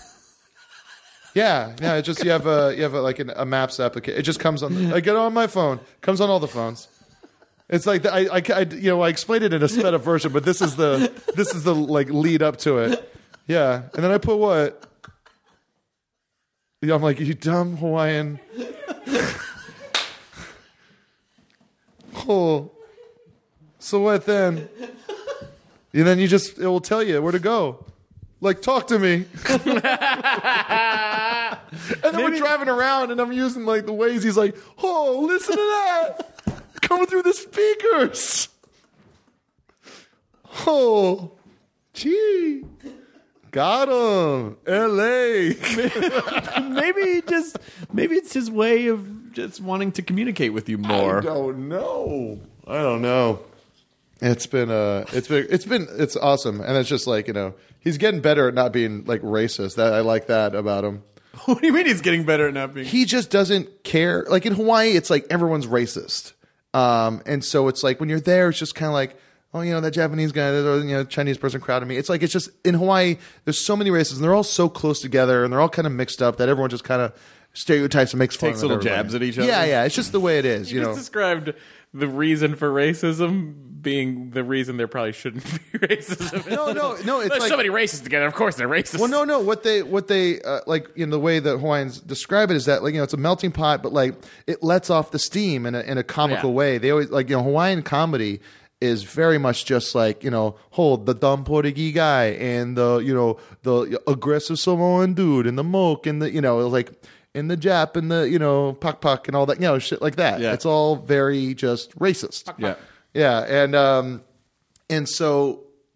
Yeah, yeah. It's just you have a you have a, like an, a maps application. It just comes on. The, I get it on my phone. Comes on all the phones. It's like the, I, I, I, you know, I explained it in a sped up version, but this is the this is the like lead up to it. Yeah, and then I put what? Yeah, I'm like, you dumb Hawaiian. Oh, so what then? And then you just it will tell you where to go. Like, talk to me. And then we're driving around, and I'm using like the Waze. He's like, oh, listen to that. Coming through the speakers. Oh, gee. Got him. L A. Maybe just maybe it's his way of just wanting to communicate with you more. I don't know. I don't know. It's been uh it's been it's been it's awesome. And it's just like, you know, he's getting better at not being like racist. That I like that about him. What do you mean he's getting better at not being? He just doesn't care. Like in Hawaii, it's like everyone's racist. Um, and so it's like when you're there, it's just kind of like, oh, you know, that Japanese guy, or, you know, Chinese person crowded me. It's like, it's just in Hawaii, there's so many races and they're all so close together and they're all kind of mixed up that everyone just kind of stereotypes and makes fun Takes of little everybody. jabs at each other. Yeah, yeah. It's just the way it is, You, you just know. described the reason for racism being the reason there probably shouldn't be racism. No, no, no. It's There's like, so many races together. Of course they're racist. well, no, no. What they, what they, uh, like, in the way that Hawaiians describe it is that, like, you know, it's a melting pot, but like it lets off the steam in a, in a comical Yeah. way. They always, like, you know, Hawaiian comedy is very much just like, you know, hold the dumb Portuguese guy and the, you know, the aggressive Samoan dude and the moke and the, you know, like, in the Jap and the, you know, pak pak and all that, you know, shit like that. Yeah. It's all very just racist. Yeah. Yeah, and um, and so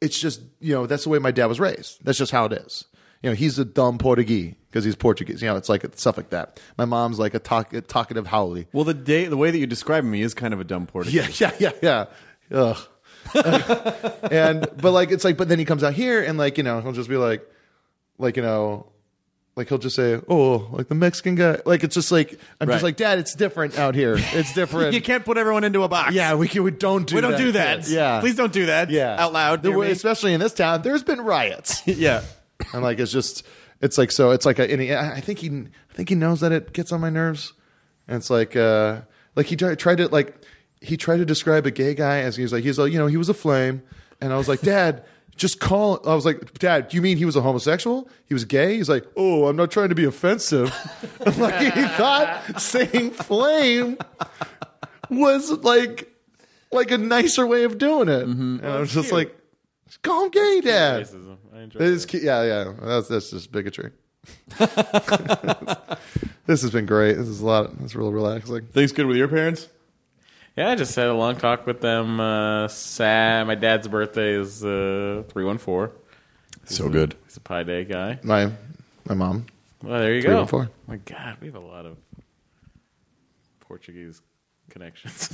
it's just, you know, that's the way my dad was raised. That's just how it is. You know, he's a dumb Portuguese because he's Portuguese. You know, it's like stuff like that. My mom's like a, talk, a talkative Howley. Well, the day, the way that you describe me is kind of a dumb Portuguese. Yeah, yeah, yeah, yeah. Ugh. and but like it's like, but then he comes out here and like you know he'll just be like, like you know, like he'll just say, oh, like the Mexican guy. Like it's just like I'm Right. just like, Dad, it's different out here. It's different. You can't put everyone into a box. Yeah, we can, we don't do we don't that. do that. kids. Yeah, Please don't do that. Yeah, out loud. There near were- me. especially in this town, there's been riots. yeah. And like it's just it's like so it's like a, and he, I think he I think he knows that it gets on my nerves. And it's like uh like he tried, tried to like he tried to describe a gay guy as he was like he's like you know he was a flame, and I was like, Dad, just call. I was like, Dad, do you mean he was a homosexual? He was gay? He's like, oh, I'm not trying to be offensive. Like he thought saying flame was like like a nicer way of doing it. And I was just like, call him gay, Dad. Racism. I enjoy It is, that. cu- yeah, yeah. That's that's just bigotry. This has been great. This is a lot. It's real relaxing. Things good with your parents? Yeah, I just had a long talk with them. Uh, Sam, my dad's birthday is uh, three one four. So good. He's a Pi Day guy. My my mom. Well, there you three go. one four. My God, we have a lot of Portuguese connections.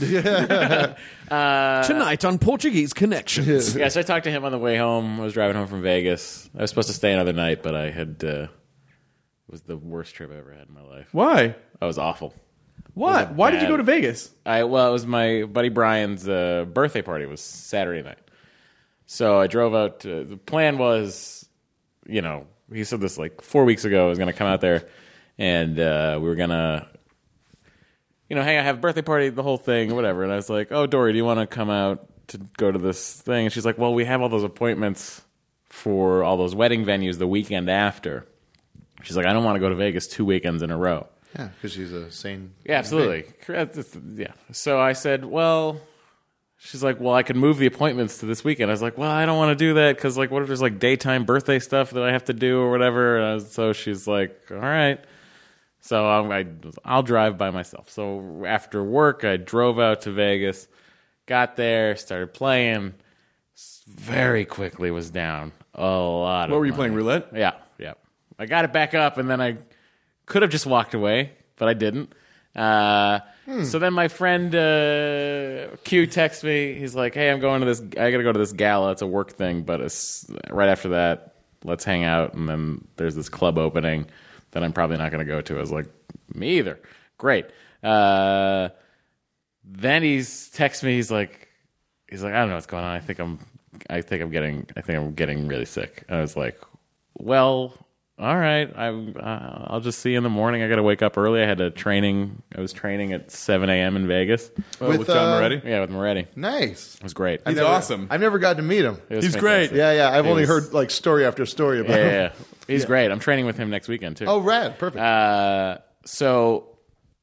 Tonight on Portuguese Connections. Yeah, so I talked to him on the way home. I was driving home from Vegas. I was supposed to stay another night, but I had. Uh, it was the worst trip I ever had in my life. Why? I was awful. What? It was a Why did you bad- go to Vegas? I well, it was my buddy Brian's uh, birthday party. It was Saturday night, so I drove out. To, the plan was, you know, he said this like four weeks ago. I was going to come out there, and uh, we were gonna, you know, hey, I have a birthday party, the whole thing, whatever. And I was like, oh, Dory, do you want to come out to go to this thing? And she's like, well, we have all those appointments for all those wedding venues the weekend after. She's like, I don't want to go to Vegas two weekends in a row. Yeah, because she's a sane. Yeah, absolutely. Correct. Yeah. So I said, well, she's like, well, I could move the appointments to this weekend. I was like, well, I don't want to do that because, like, what if there's like daytime birthday stuff that I have to do or whatever? And I was, so she's like, all right. So I'm, I, I'll drive by myself. So after work, I drove out to Vegas, got there, started playing. Very quickly was down a lot. What of were you money. playing, roulette? Yeah, yeah. I got it back up, and then I could have just walked away, but I didn't. Uh, So then my friend uh, Q texts me. He's like, "Hey, I'm going to this. I got to go to this gala. It's a work thing, but it's right after that. Let's hang out." And then there's this club opening that I'm probably not going to go to. I was like, "Me either." Great. Uh, then he's texts me. He's like, he's like, "I don't know what's going on. I think I'm, I think I'm getting, I think I'm getting really sick." And I was like, "Well." All right, I, uh, I'll just see you in the morning. I got to wake up early. I had a training. I was training at seven a.m. in Vegas. Oh, with, With, John uh, Moretti? Yeah, with Moretti. It Nice. was great. He's Never- awesome. I've never gotten to meet him. It was He's great. fantastic. Yeah, yeah. I've It only was- heard like story after story about Yeah, him. yeah, yeah. He's great. I'm training with him next weekend too. Oh, rad. Perfect. Uh, so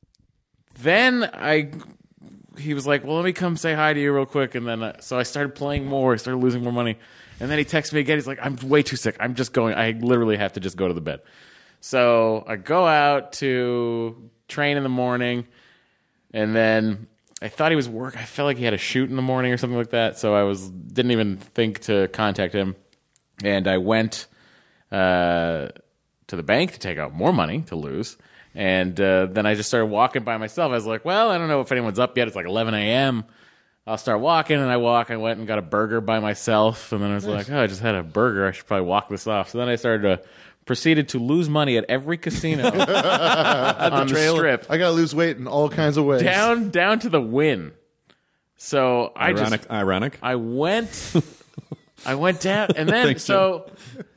then I, he was like, "Well, let me come say hi to you real quick." And then, uh, so I started playing more. I started losing more money. And then he texts me again. He's like, "I'm way too sick. I'm just going. I literally have to just go to the bed." So I go out to train in the morning, and then I thought he was work. I felt like he had a shoot in the morning or something like that. So I was didn't even think to contact him, and I went uh, to the bank to take out more money to lose. And uh, then I just started walking by myself. I was like, well, I don't know if anyone's up yet. It's like eleven a.m. I'll start walking, and I walk. I went and got a burger by myself, and then I was like, oh, I just had a burger. I should probably walk this off. So then I started to proceeded to lose money at every casino on the strip, I gotta lose weight in all kinds of ways. down down to the win. So I Ironic. just ironic. I went I went down, and then Thanks, so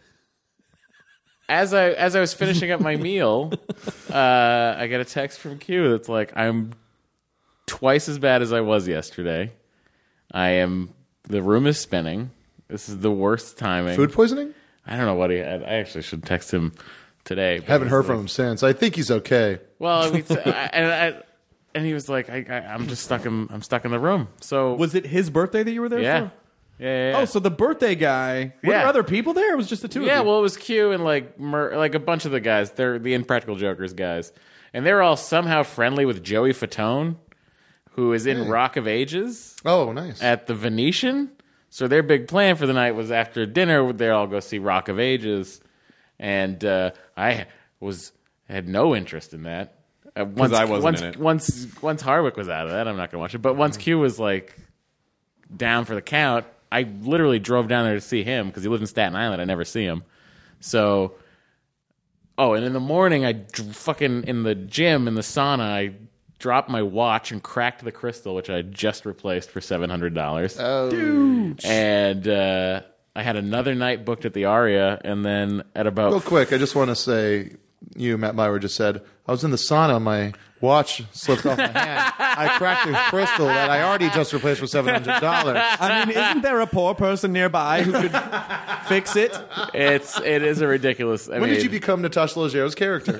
as I as I was finishing up my meal, uh, I get a text from Q that's like, I'm twice as bad as I was yesterday. I am the room is spinning. This is the worst timing. Food poisoning? I don't know what he had. I actually should text him today. but Haven't he's heard like- from him since. I think he's okay. Well, I mean, I, and I, and he was like, I, I, I'm just stuck in I'm stuck in the room. So Was it his birthday that you were there yeah. for? Yeah, yeah, yeah. Oh, so the birthday guy. Were Yeah. there other people there? Or it was just the two yeah. of you? Well, it was Q and like Mer, like a bunch of the guys. They're the Impractical Jokers guys, and they were all somehow friendly with Joey Fatone, who is in Rock of Ages Oh, nice. at the Venetian. So their big plan for the night was after dinner, they'd all go see Rock of Ages. And uh, I was had no interest in that. Uh, once I wasn't once, in it. Once, once Hardwick was out of that, I'm not going to watch it. But once Q was like down for the count, I literally drove down there to see him because he lives in Staten Island. I never see him. So, oh, and in the morning, I dr- fucking, in the gym, in the sauna, I dropped my watch and cracked the crystal, which I had just replaced for seven hundred dollars. Oh, Dude. And uh, I had another night booked at the Aria, and then at about... real quick, I just want to say, you, Matt Myra, just said, I was in the sauna, my watch slipped off my hand. I cracked a crystal that I already just replaced for seven hundred dollars. I mean, isn't there a poor person nearby who could fix it? It's, it is a ridiculous... I When mean, did you become Natasha Leggero's character?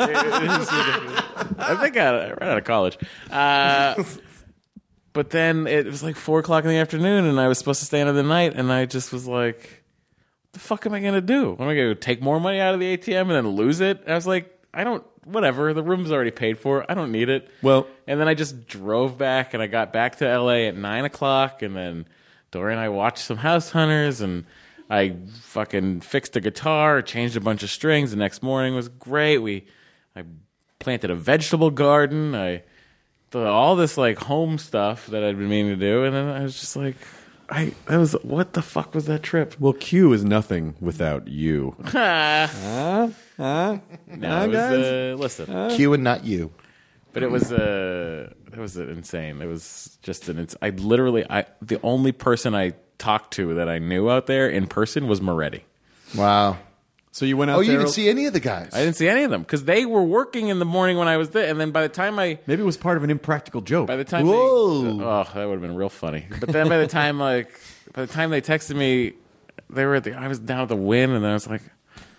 I think I, right out of college. Uh, but then it was like four o'clock in the afternoon, and I was supposed to stay another night, and I just was like, what the fuck am I going to do? Am I going to take more money out of the A T M and then lose it? And I was like, I don't, whatever. The room's already paid for. I don't need it. Well- and then I just drove back, and I got back to L A at nine o'clock, and then Dory and I watched some House Hunters, and I fucking fixed a guitar, changed a bunch of strings. The next morning was great. We, I planted a vegetable garden. I did all this like home stuff that I'd been meaning to do, and then I was just like, I, I was, what the fuck was that trip? Well, Q is nothing without you. Huh? Huh? Huh? No, it was, uh, listen, Q and not you. but it was uh, it was insane. It was just an. It's, I literally, I the only person I talked to that I knew out there in person was Moretti. Wow. So you went out Oh, you there. didn't see any of the guys? I didn't see any of them because they were working in the morning when I was there, and then by the time I. Maybe it was part of an impractical joke. By the time Whoa. they, oh, that would have been real funny. But then by the time like by the time they texted me, they were at the I was down at the Wynn, and I was like,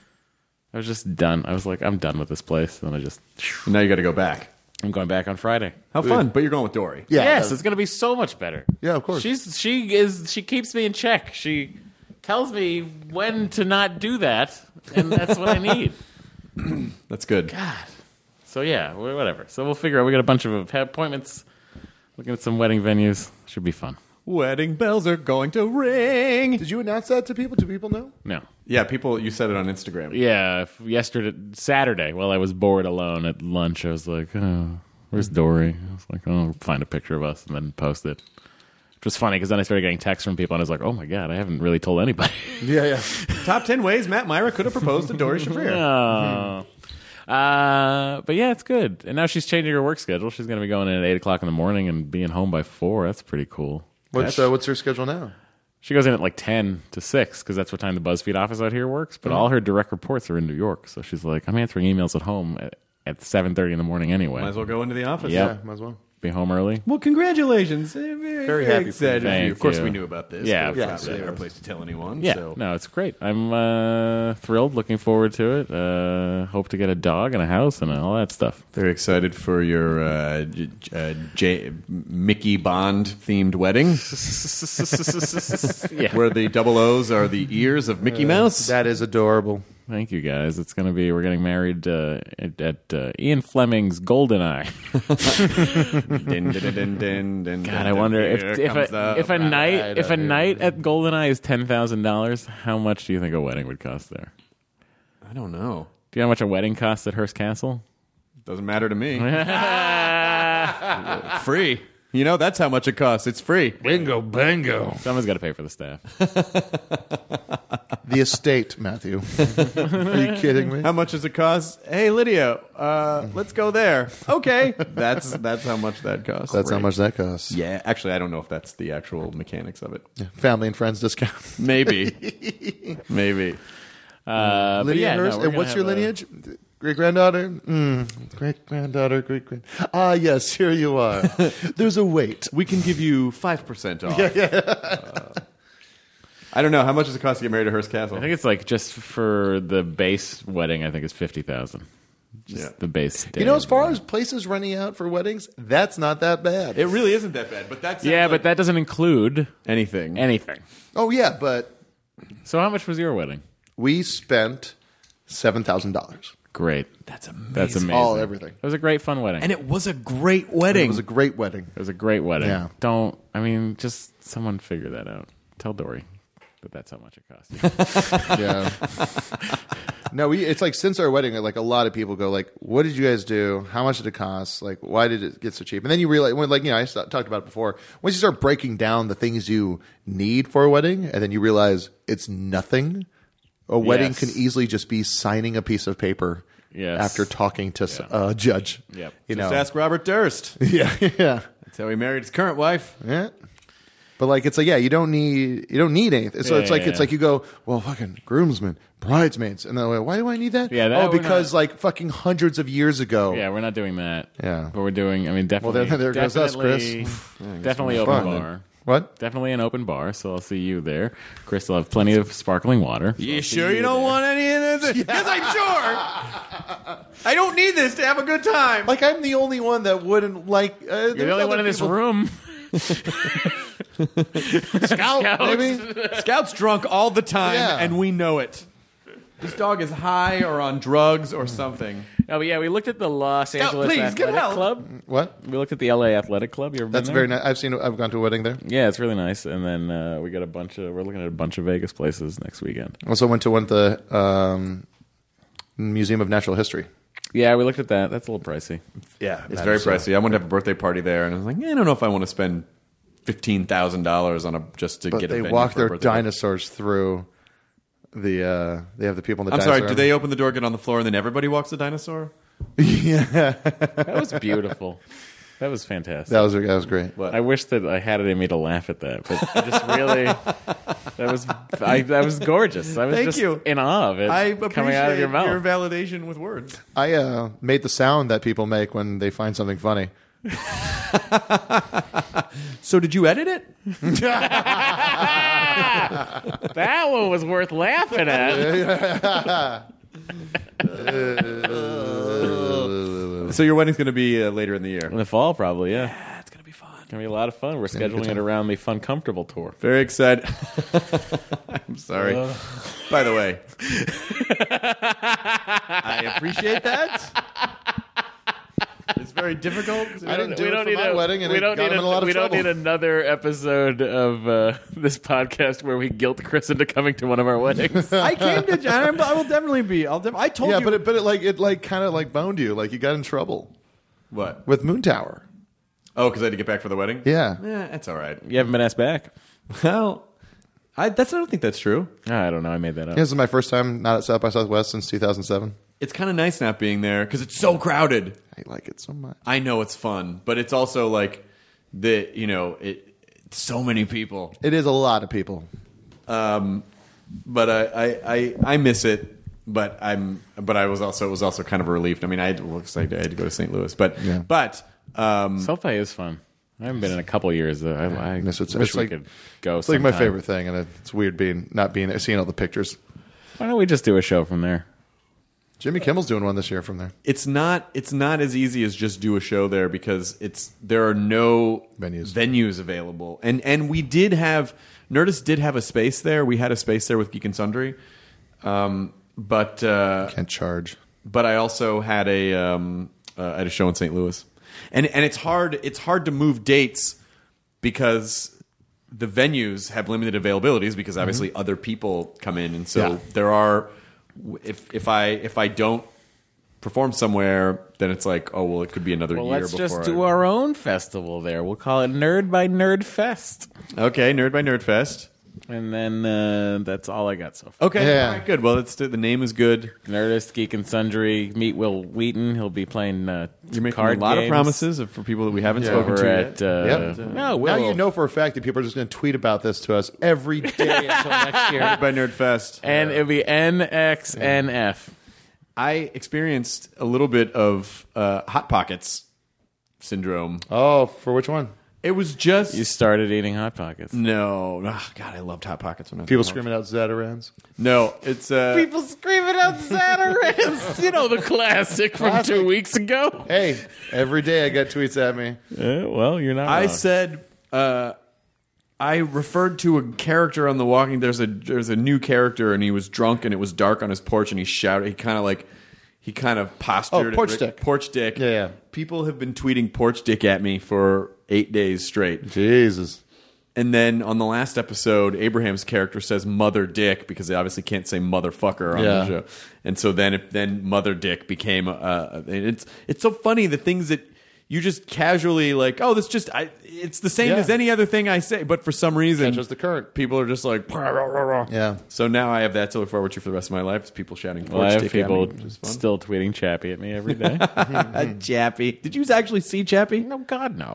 I was just done. I was like, I'm done with this place, and I just now you got to go back. I'm going back on Friday. How fun! But you're going with Dory. Yeah. Yes, it's going to be so much better. Yeah, of course. She's she is she keeps me in check. She tells me when to not do that, and that's what I need. That's good. God. So yeah, wh- whatever. So we'll figure out. We got a bunch of appointments. Looking at some wedding venues. Should be fun. Wedding bells are going to ring. Did you announce that to people? Do people know? No. Yeah, people. You said it on Instagram. Yeah, f- yesterday, Saturday, while I was bored alone at lunch, I was like, oh, where's Dory? I was like, oh, I'll find a picture of us and then post it. Which was funny because then I started getting texts from people and I was like, oh my God, I haven't really told anybody. Yeah, yeah. Top ten ways Matt Myra could have proposed to Dory Shafrir. Oh. Uh, but yeah, it's good. And now she's changing her work schedule. She's going to be going in at eight o'clock in the morning and being home by four. That's pretty cool. What's uh, what's her schedule now? She goes in at like ten to six because that's what time the BuzzFeed office out here works. But all her direct reports are in New York. So she's like, I'm answering emails at home at, at seven thirty in the morning anyway. Might as well go into the office. Yep. Yeah, might as well. Be home early. Well, congratulations. Very, very happy for excited you. for you. Thank Of course, you. we knew about this. Yeah, but of it's course. not Yeah. our place to tell anyone. Yeah, So. no, it's great. I'm uh, thrilled, looking forward to it. Uh, hope to get a dog and a house and all that stuff. Very excited for your uh, J- uh, J- Mickey Bond themed wedding, Yeah. where the double O's are the ears of Mickey Mouse. That is adorable. Thank you, guys. It's going to be, we're getting married uh, at, at uh, Ian Fleming's Goldeneye. Din, din, din, din, din, God, I din, wonder din, if here if comes a, the if a night bride if a of- night at Goldeneye is ten thousand dollars, how much do you think a wedding would cost there? I don't know. Do you know how much a wedding costs at Hearst Castle? Doesn't matter to me. Free. You know, that's how much it costs. It's free. Bingo, bango. Someone's got to pay for the staff. The estate, Matthew. Are you kidding me? How much does it cost? Hey, Lydia, uh, let's go there. Okay. That's that's how much that costs. That's how Right. much that costs. Yeah, actually, I don't know if that's the actual mechanics of it. Family and friends discount. Maybe. Maybe. Uh, but Lineage. yeah, no, Hurst? we're And gonna what's your have a- lineage? Great granddaughter? Mm, great granddaughter, great grand. Ah, yes, here you are. There's a wait. We can give you five percent off. Yeah, yeah. Uh, I don't know. How much does it cost to get married at Hearst Castle? I think it's like just for the base wedding. I think it's fifty thousand. Just Yeah. the base. You know, day. as far as places renting out for weddings, that's not that bad. It really isn't that bad, but that's yeah, but that doesn't include anything. anything. Oh, yeah, but So how much was your wedding? we spent seven thousand dollars. Great. That's amazing. That's amazing. All, everything. It was a great fun wedding. And it was a great wedding. It was a great wedding. It was a great wedding. Yeah. Don't, I mean, just someone figure that out. Tell Dory. but that's how much it costs. Yeah. No, we. It's like since our wedding, like a lot of people go like, "What did you guys do? How much did it cost? Like, why did it get so cheap?" And then you realize, when, like you know, I talked about it before. Once you start breaking down the things you need for a wedding, and then you realize it's nothing. A wedding Yes. can easily just be signing a piece of paper Yes. after talking to Yeah. a judge. Yep. You Just know, ask Robert Durst. yeah, yeah, That's how he married his current wife. yeah. But like, it's like, yeah, you don't need, you don't need anything. So Yeah, it's like, yeah, it's yeah. like you go, well, fucking groomsmen, bridesmaids, and then like, why do I need that? Yeah, that oh, we're because not- like fucking hundreds of years ago. Yeah, we're not doing that. Yeah. But we're doing, I mean, definitely. then there goes us, Chris. definitely- Definitely we're open fun, then. bar. What? Definitely an open bar, so I'll see you there. Chris will have plenty of sparkling water. So You I'll see sure you don't there. want any of this? Yes, I'm sure. I don't need this to have a good time. Like I'm the only one that wouldn't like. Uh, You're the only one in this room. Scout, maybe. Scout's drunk all the time, Yeah. and we know it. This dog is high or on drugs or something. Oh, but yeah, we looked at the Los Angeles please, get Athletic help. Club. What? We looked at the L A Athletic Club. You ever been That's there? very nice. I've seen. I've gone to a wedding there. Yeah, it's really nice. And then uh, we got a bunch of. We're looking at a bunch of Vegas places next weekend. Also went to one at the um, Museum of Natural History. Yeah, we looked at that. That's a little pricey. Yeah, It's very pricey. I wanted to have a birthday party there, and I was like, eh, I don't know if I want to spend fifteen thousand dollars on a just to But get a they venue walk for a their birthday party. dinosaurs through the. Uh, they have the people in the. I'm dinosaur sorry. Do they open the door, get on the floor, and then everybody walks the dinosaur? yeah, That was beautiful. That was fantastic. that was that was great. I wish that I had it in me to laugh at that, but I just really that was I, that was gorgeous. I was Thank just you. in awe of it I appreciate coming out of your mouth. your validation with words. I uh, made the sound that people make when they find something funny. So did you edit it? That one was worth laughing at. So your wedding's going to be uh, later in the year. In the fall, probably. Yeah, yeah it's gonna be fun. It's gonna be a lot of fun. We're scheduling it around the Fun Comfortable tour. Very excited. I'm sorry. Uh. By the way, I appreciate that. It's very difficult. I didn't do it for my wedding, and we it don't got need him in a lot of we don't trouble. need another episode of uh, this podcast where we guilt Chris into coming to one of our weddings. I came to. I will definitely be. I'll. De- I told Yeah, you. but it, but it like it like kind of like boned you, like you got in trouble what? with Moon Tower. Oh, because I had to get back for the wedding. Yeah, Yeah, that's all right. You haven't been asked back. Well, I that's. I don't think that's true. I don't know. I made that up. this is my first time not at South by Southwest since two thousand seven. It's kind of nice not being there because it's so crowded. I like it so much. I know it's fun, but it's also like the you know it. It's so many people. It is a lot of people. Um, but I, I, I, I miss it. But I'm. But I was also. It was also kind of relieved. I mean, I had, well, 'cause I had to go to Saint Louis. But Yeah. but um, South by is fun. I haven't been in a couple years. Though. I, I Miss it. wish It's we like- could go. It's like my sometime. favorite thing, and it's weird being not being there, seeing all the pictures. Why don't we just do a show from there? Jimmy Kimmel's doing one this year from there. it's not. It's not as easy as just do a show there because it's there are no Venues. venues available. And and we did have Nerdist did have a space there. We had a space there with Geek and Sundry. Um, but uh, Can't charge. but I also had a um, uh, I had a show in Saint Louis, and and it's hard it's hard to move dates because the venues have limited availabilities because obviously Mm-hmm. other people come in, and so Yeah. there are if if I if I don't perform somewhere, then it's like oh well, it could be another Well, year let's before just do I, our own festival there. We'll call it Nerd by Nerd Fest, okay Nerd by Nerd Fest. and then uh, that's all I got so far. Okay, Yeah. all right, good. Well, it's the name is good. Nerdist, Geek and Sundry. Meet Will Wheaton. He'll be playing uh, You're making card a lot games of promises of- for people that we haven't spoken over to at. yet. Uh, Yep. No, Now Will. you know for a fact that people are just going to tweet about this to us every day until next year. Nerd by Nerd Fest. And it'll be N X N F. I experienced a little bit of uh, Hot Pockets syndrome. Oh, for which one? It was just You started eating Hot Pockets. no. Oh, God, I loved Hot Pockets when I was People in college. screaming out Zatarans. No, it's uh, People screaming out Zatarans. You know, the classic from Classic. two weeks ago. Hey, every day I get tweets at me. Uh, well, you're not I wrong. said uh, I referred to a character on The Walking. There's a there's a new character, and he was drunk, and it was dark on his porch, and he shouted. He kind of like he kind of postured. Oh, porch at Rick- dick. Porch dick. Yeah, yeah. People have been tweeting porch dick at me for eight days straight. Jesus. And then on the last episode, Abraham's character says Mother Dick because they obviously can't say motherfucker on Yeah. the show. And so then it, then Mother Dick became uh, and it's it's so funny the things that you just casually like, oh, this just I, it's the same Yeah. as any other thing I say, but for some reason Catches the current. people are just like Yeah. So now I have that to look forward to for the rest of my life. It's people shouting Well, I porch have dick at people me, which is fun. still tweeting Chappie at me every day. Chappie. Did you actually see Chappie? No, God, no.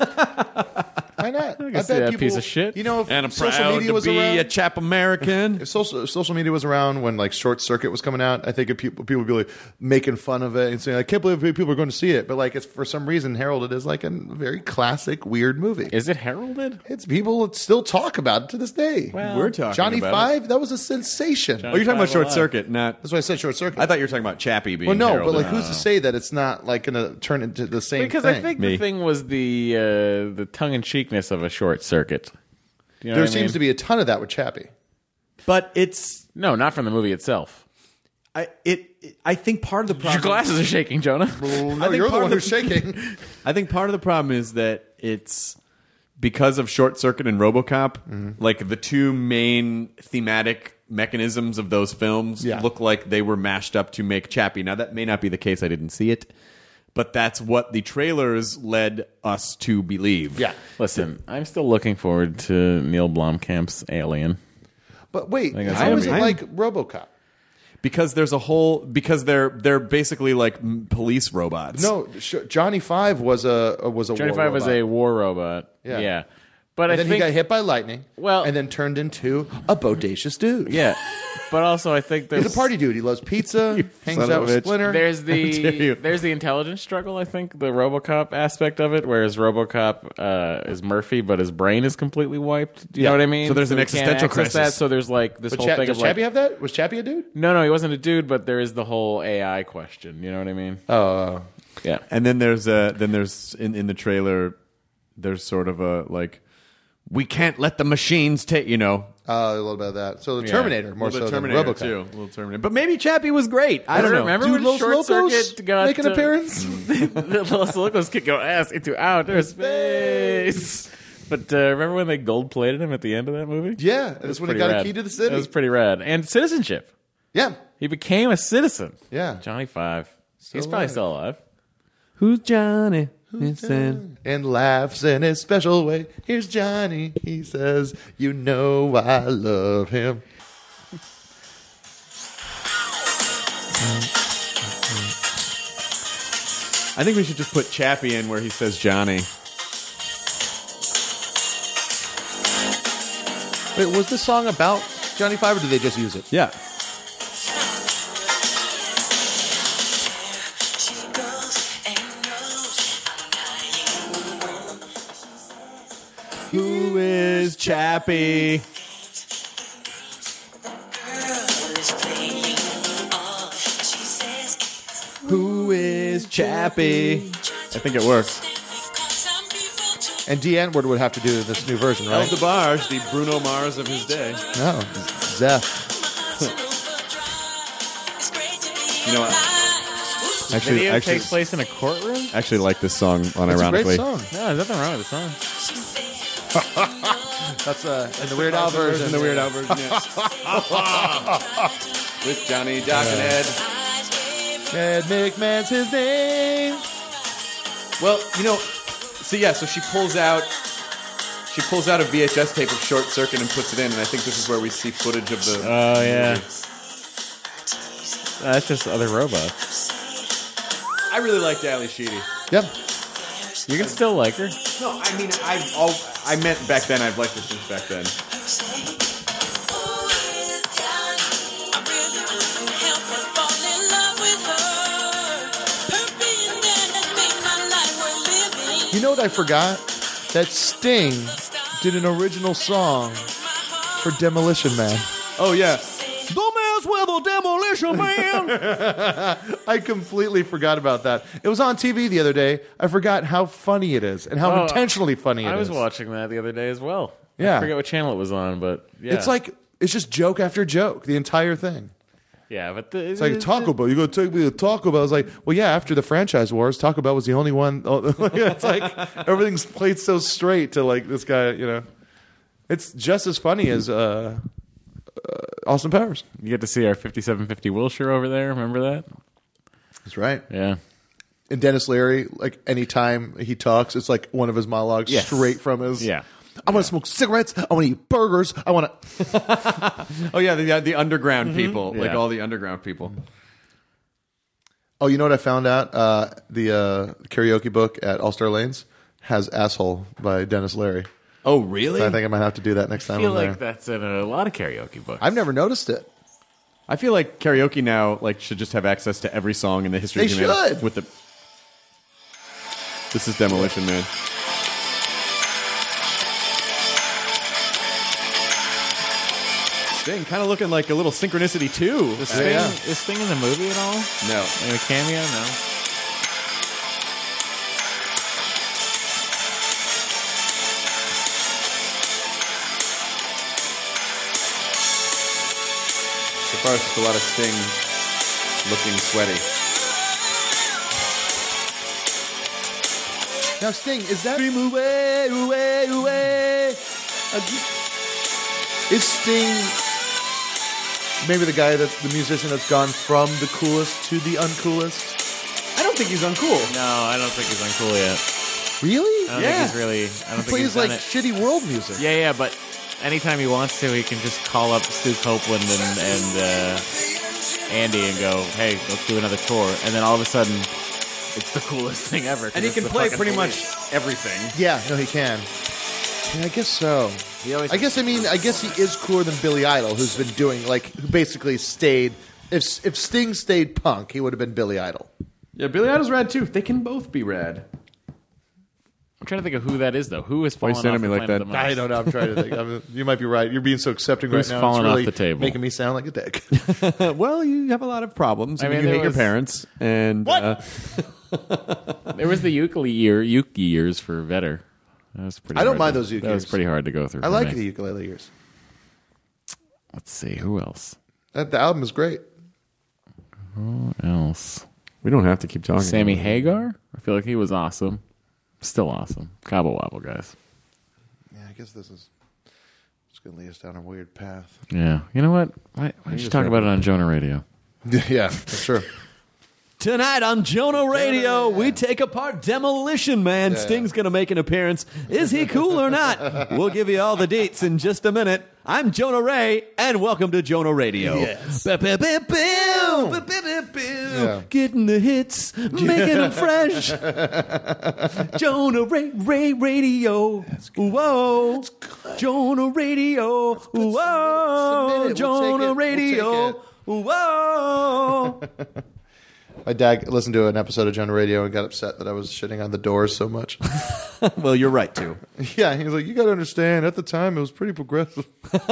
Why not? I, can see that piece of shit. You know, if And I'm social proud media to was be around, a Chap American. if social social media was around when like Short Circuit was coming out, I think if people people would be like making fun of it and saying, "I can't believe people are going to see it," but like it's for some reason heralded as like a very classic weird movie. Is it heralded? It's people still talk about it to this day. We're talking Johnny about Five, that was a sensation. Oh, you're talking about Five Short Alive. Circuit, not. That's why I said Short Circuit. I thought you were talking about Chappie being. well, no, but heralded. like, who's to say that it's not like going to turn into the same Because thing? I think Me. the thing was the uh, the tongue in cheekness of a Short Circuit. Do you know there what I seems mean? to be a ton of that with Chappie. But it's. No, not from the movie itself. I it, it. I think part of the problem. Your glasses are shaking, Jonah. Well, I no, think you're the part one of who's shaking. I think part of the problem is that it's because of Short Circuit and RoboCop. Mm-hmm. Like the two main thematic mechanisms of those films Yeah. look like they were mashed up to make Chappie. Now that may not be the case. I didn't see it, but that's what the trailers led us to believe. Yeah. Listen, I'm still looking forward to Neil Blomkamp's Alien. But wait, think that's how is it I'm- like RoboCop? Because there's a whole because they're they're basically like m- police robots. No, sh- Johnny Five was a was a Johnny war Five was robot. a war robot. Yeah. Yeah. But And I then think he got hit by lightning. Well- and then turned into a bodacious dude. Yeah. But also I think there's He's a party dude. He loves pizza. hangs son out of with a bitch. Splinter. There's dare you. the there's the intelligence struggle. I think the RoboCop aspect of it, whereas RoboCop uh, is Murphy, but his brain is completely wiped. Do you Yeah. know what I mean? So there's an we can't existential access crisis. That, so there's like this But whole Cha- thing does of like, Chappie have that? Was Chappie a dude? no, no, he wasn't a dude, but there is the whole A I question. You know what I mean? Oh, Yeah. And then there's a then there's in, in the trailer there's sort of a like we can't let the machines take you know uh, a little bit of that. So the Yeah. Terminator more a little so Terminator than RoboCop. too, a little Terminator. But maybe Chappie was great. I don't know. Remember Dude, when Los Short Locos Circuit got make an uh, appearance? the Los Locos kick your ass into outer space. But uh, remember when they gold plated him at the end of that movie? Yeah, that's when he Pretty got rad. a key to the city. That was pretty rad. And citizenship. Yeah, He became a citizen. yeah. Johnny Five. He's alive. probably still alive. Who's Johnny? Who's Johnny? And laughs in his special way. Here's Johnny. He says, "You know I love him." I think we should just put Chappie in where he says Johnny. Wait, was this song about Johnny Five, or did they just use it? Yeah. Who is Chappie? Who is Chappie? I think it works. And Dee Antwoord would have to do this new version, El right? DeBarge, the Bruno Mars of his day. No, Zeph. You know what? The Actually, video actually, takes place in a courtroom? actually like this song It's a unironically. great song. No, there's nothing wrong with the song. That's uh, in the Weird Al version. In the Weird Al version, yeah. With Johnny, Doc, and Ed. Ed McMahon's his name. Well, you know, so yeah, so she pulls out, she pulls out a V H S tape of Short Circuit and puts it in, and I think this is where we see footage of the. Oh, yeah. That's just other robots. I really liked Ali Sheedy. Yep. You can still like her. No, I mean, I've all, I meant back then. I've liked her since back then. You know what I forgot? That Sting did an original song for Demolition Man. Oh yeah. Don't mess with the Demolition Man. I completely forgot about that. It was on T V the other day. I forgot how funny it is and how Oh, intentionally funny it is. I was watching that the other day as well. Yeah. I forget what channel it was on, but yeah. It's like it's just joke after joke, the entire thing. yeah, but the, It's like Taco Bell. You go take me to Taco Bell. It's like, well, yeah. After the franchise wars, Taco Bell was the only one. It's like everything's played so straight to like this guy. You know, It's just as funny as uh, uh, Austin Powers. You get to see our fifty-seven fifty Wilshire over there. Remember that? That's right. Yeah. And Dennis Leary, like anytime he talks, it's like one of his monologues Yes. straight from his. Yeah. I want to smoke cigarettes. I want to eat burgers. I want to. Oh yeah, the the underground people, like Yeah. all the underground people. Oh, you know what I found out? Uh, the uh, karaoke book at All Star Lanes has "Asshole" by Dennis Leary. Oh really? So I think I might have to do that next I time feel I'm like there. that's in a lot of karaoke books. I've never noticed it. I feel like karaoke now like should just have access to every song in the history They of humanity. should. With the This is Demolition Man. Sting kind of looking like a little Synchronicity too. Is Sting, yeah. is Sting in the movie at all? No. In a cameo? No. So far it's just a lot of Sting looking sweaty. Now, Sting, is that away, away, away. is Sting maybe the guy that the musician that's gone from the coolest to the uncoolest? I don't think he's uncool. No, I don't think he's uncool yet. Really? I don't Yeah. think he's really. I don't He think plays he's like done it. shitty world music. Yeah, yeah, but anytime he wants to, he can just call up Stu Copeland and, and uh, Andy and go, "Hey, let's do another tour." And then all of a sudden, it's the coolest thing ever. 'cause And he it's can the play fucking pretty police. much everything. Yeah, no, he can. Yeah, I guess so. He always I guess I mean I guess he is cooler than Billy Idol, who's been doing like who basically stayed. If if Sting stayed punk, he would have been Billy Idol. Yeah, Billy Idol's rad too. They can both be rad. I'm trying to think of who that is, though. Who is Why you falling staring off at the me like planet that? the most? I don't know. I'm trying to think. I'm, you might be right. You're being so accepting Who's right now. falling it's off really the table? making me sound like a dick. Well, you have a lot of problems. I, I mean, mean, you there hate your was- parents, and What? Uh, There was the ukulele year, uke years for Vedder. That was pretty. I don't hard mind to- those uke That was years. pretty hard to go through. I for like me. the ukulele years. Let's see who else. That, the album is great. Who else? we don't have to keep talking. Sammy about it. Hagar. I feel like he was awesome. Still awesome. Cobble Wobble guys. Yeah, I guess this is just going to lead us down a weird path. Yeah. You know what? Why, why don't you just talk have about it on Jonah Radio? Yeah, that's true. Tonight on Jonah Radio, we take apart Demolition Man. Sting's going to make an appearance. Is he cool or not? We'll give you all the dates in just a minute. I'm Jonah Ray, and welcome to Jonah Radio. Yes. Ba- ba- ba- boom, ba- ba- ba- boom. Yeah. Getting the hits, making them fresh. Jonah Ray, Ray Radio. Whoa. Jonah Radio. Submit it. Whoa. We'll take it. Jonah We'll take Radio. it. Whoa. My dad listened to an episode of Jonah Radio and got upset that I was shitting on the Doors so much. Well, you're right, too. Yeah, he was like, you got to understand, at the time it was pretty progressive.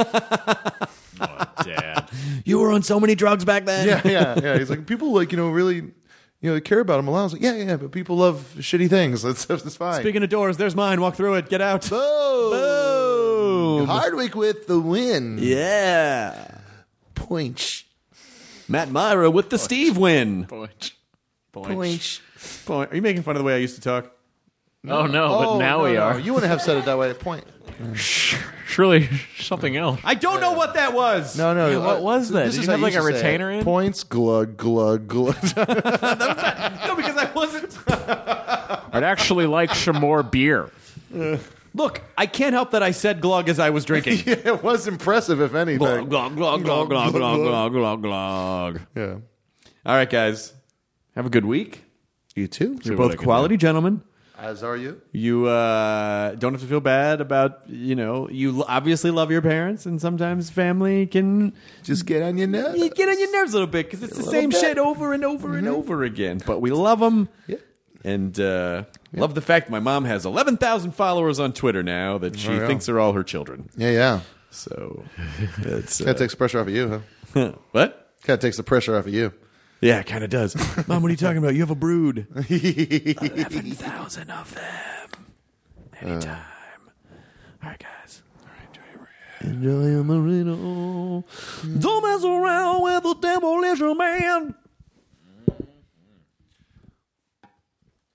Dad. You were on so many drugs back then. Yeah, yeah, yeah. He's like, people like, you know, really, you know, they care about him a lot. I was like, yeah, yeah, but people love shitty things. That's, that's fine. Speaking of doors, there's mine. Walk through it. Get out. Boom! Boom. Hardwick with the win. Yeah. Points. Matt Myra with the Steve win. Boinch. Points. Point. Are you making fun of the way I used to talk? Oh, no, but now no, we no. are. You wouldn't have said it that way. Point. Surely something else. I don't know what that was. No, no. Yeah, what uh, was that? This Did is you have how like a used to say it. retainer in? Points, glug, glug, glug. No, because I wasn't. I'd actually like some more beer. Look, I can't help that I said glug as I was drinking. Yeah, it was impressive, if anything. Glug, glug, glug, glug, glug, glug, glug, glug, glug. Yeah. All right, guys. Have a good week. You too? You're what I both can quality gentlemen. As are you. You uh, don't have to feel bad about, you know, you obviously love your parents, and sometimes family can Just get on your nerves. you get on your nerves a little bit because it's the little same bit. shit over and over and over again. But we love them. Yeah. And uh, love the fact my mom has eleven thousand followers on Twitter now that she Oh, yeah. thinks are all her children. Yeah, yeah. So that's Kind of uh, takes pressure off of you, huh? what? Kind of takes the pressure off of you. Yeah, it kind of does. Mom, what are you talking about? You have a brood. eleven thousand of them. Anytime. All right, guys. All right, enjoy your Enjoy your Marino. Don't mess around with the Demolition Man.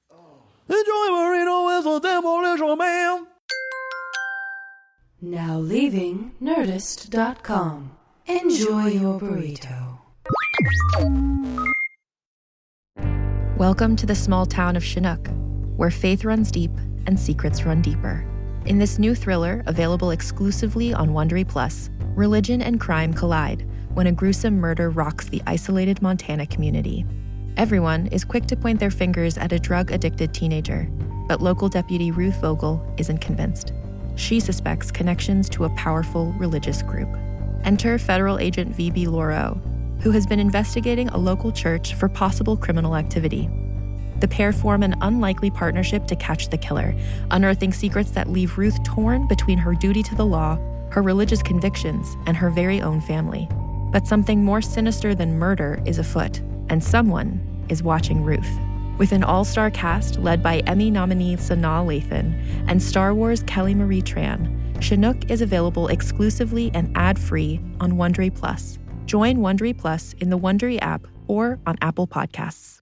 Enjoy Marino with the Demolition Man. Now leaving nerdist dot com. Enjoy your burrito. Welcome to the small town of Chinook, where faith runs deep and secrets run deeper. In this new thriller, available exclusively on Wondery Plus, religion and crime collide when a gruesome murder rocks the isolated Montana community. Everyone is quick to point their fingers at a drug-addicted teenager, but local deputy Ruth Vogel isn't convinced. She suspects connections to a powerful religious group. Enter federal agent V B Lauro, who has been investigating a local church for possible criminal activity. The pair form an unlikely partnership to catch the killer, unearthing secrets that leave Ruth torn between her duty to the law, her religious convictions, and her very own family. But something more sinister than murder is afoot, and someone is watching Ruth. With an all-star cast led by Emmy nominee Sanaa Lathan and Star Wars Kelly Marie Tran, Chinook is available exclusively and ad-free on Wondery Plus. Join Wondery Plus in the Wondery app or on Apple Podcasts.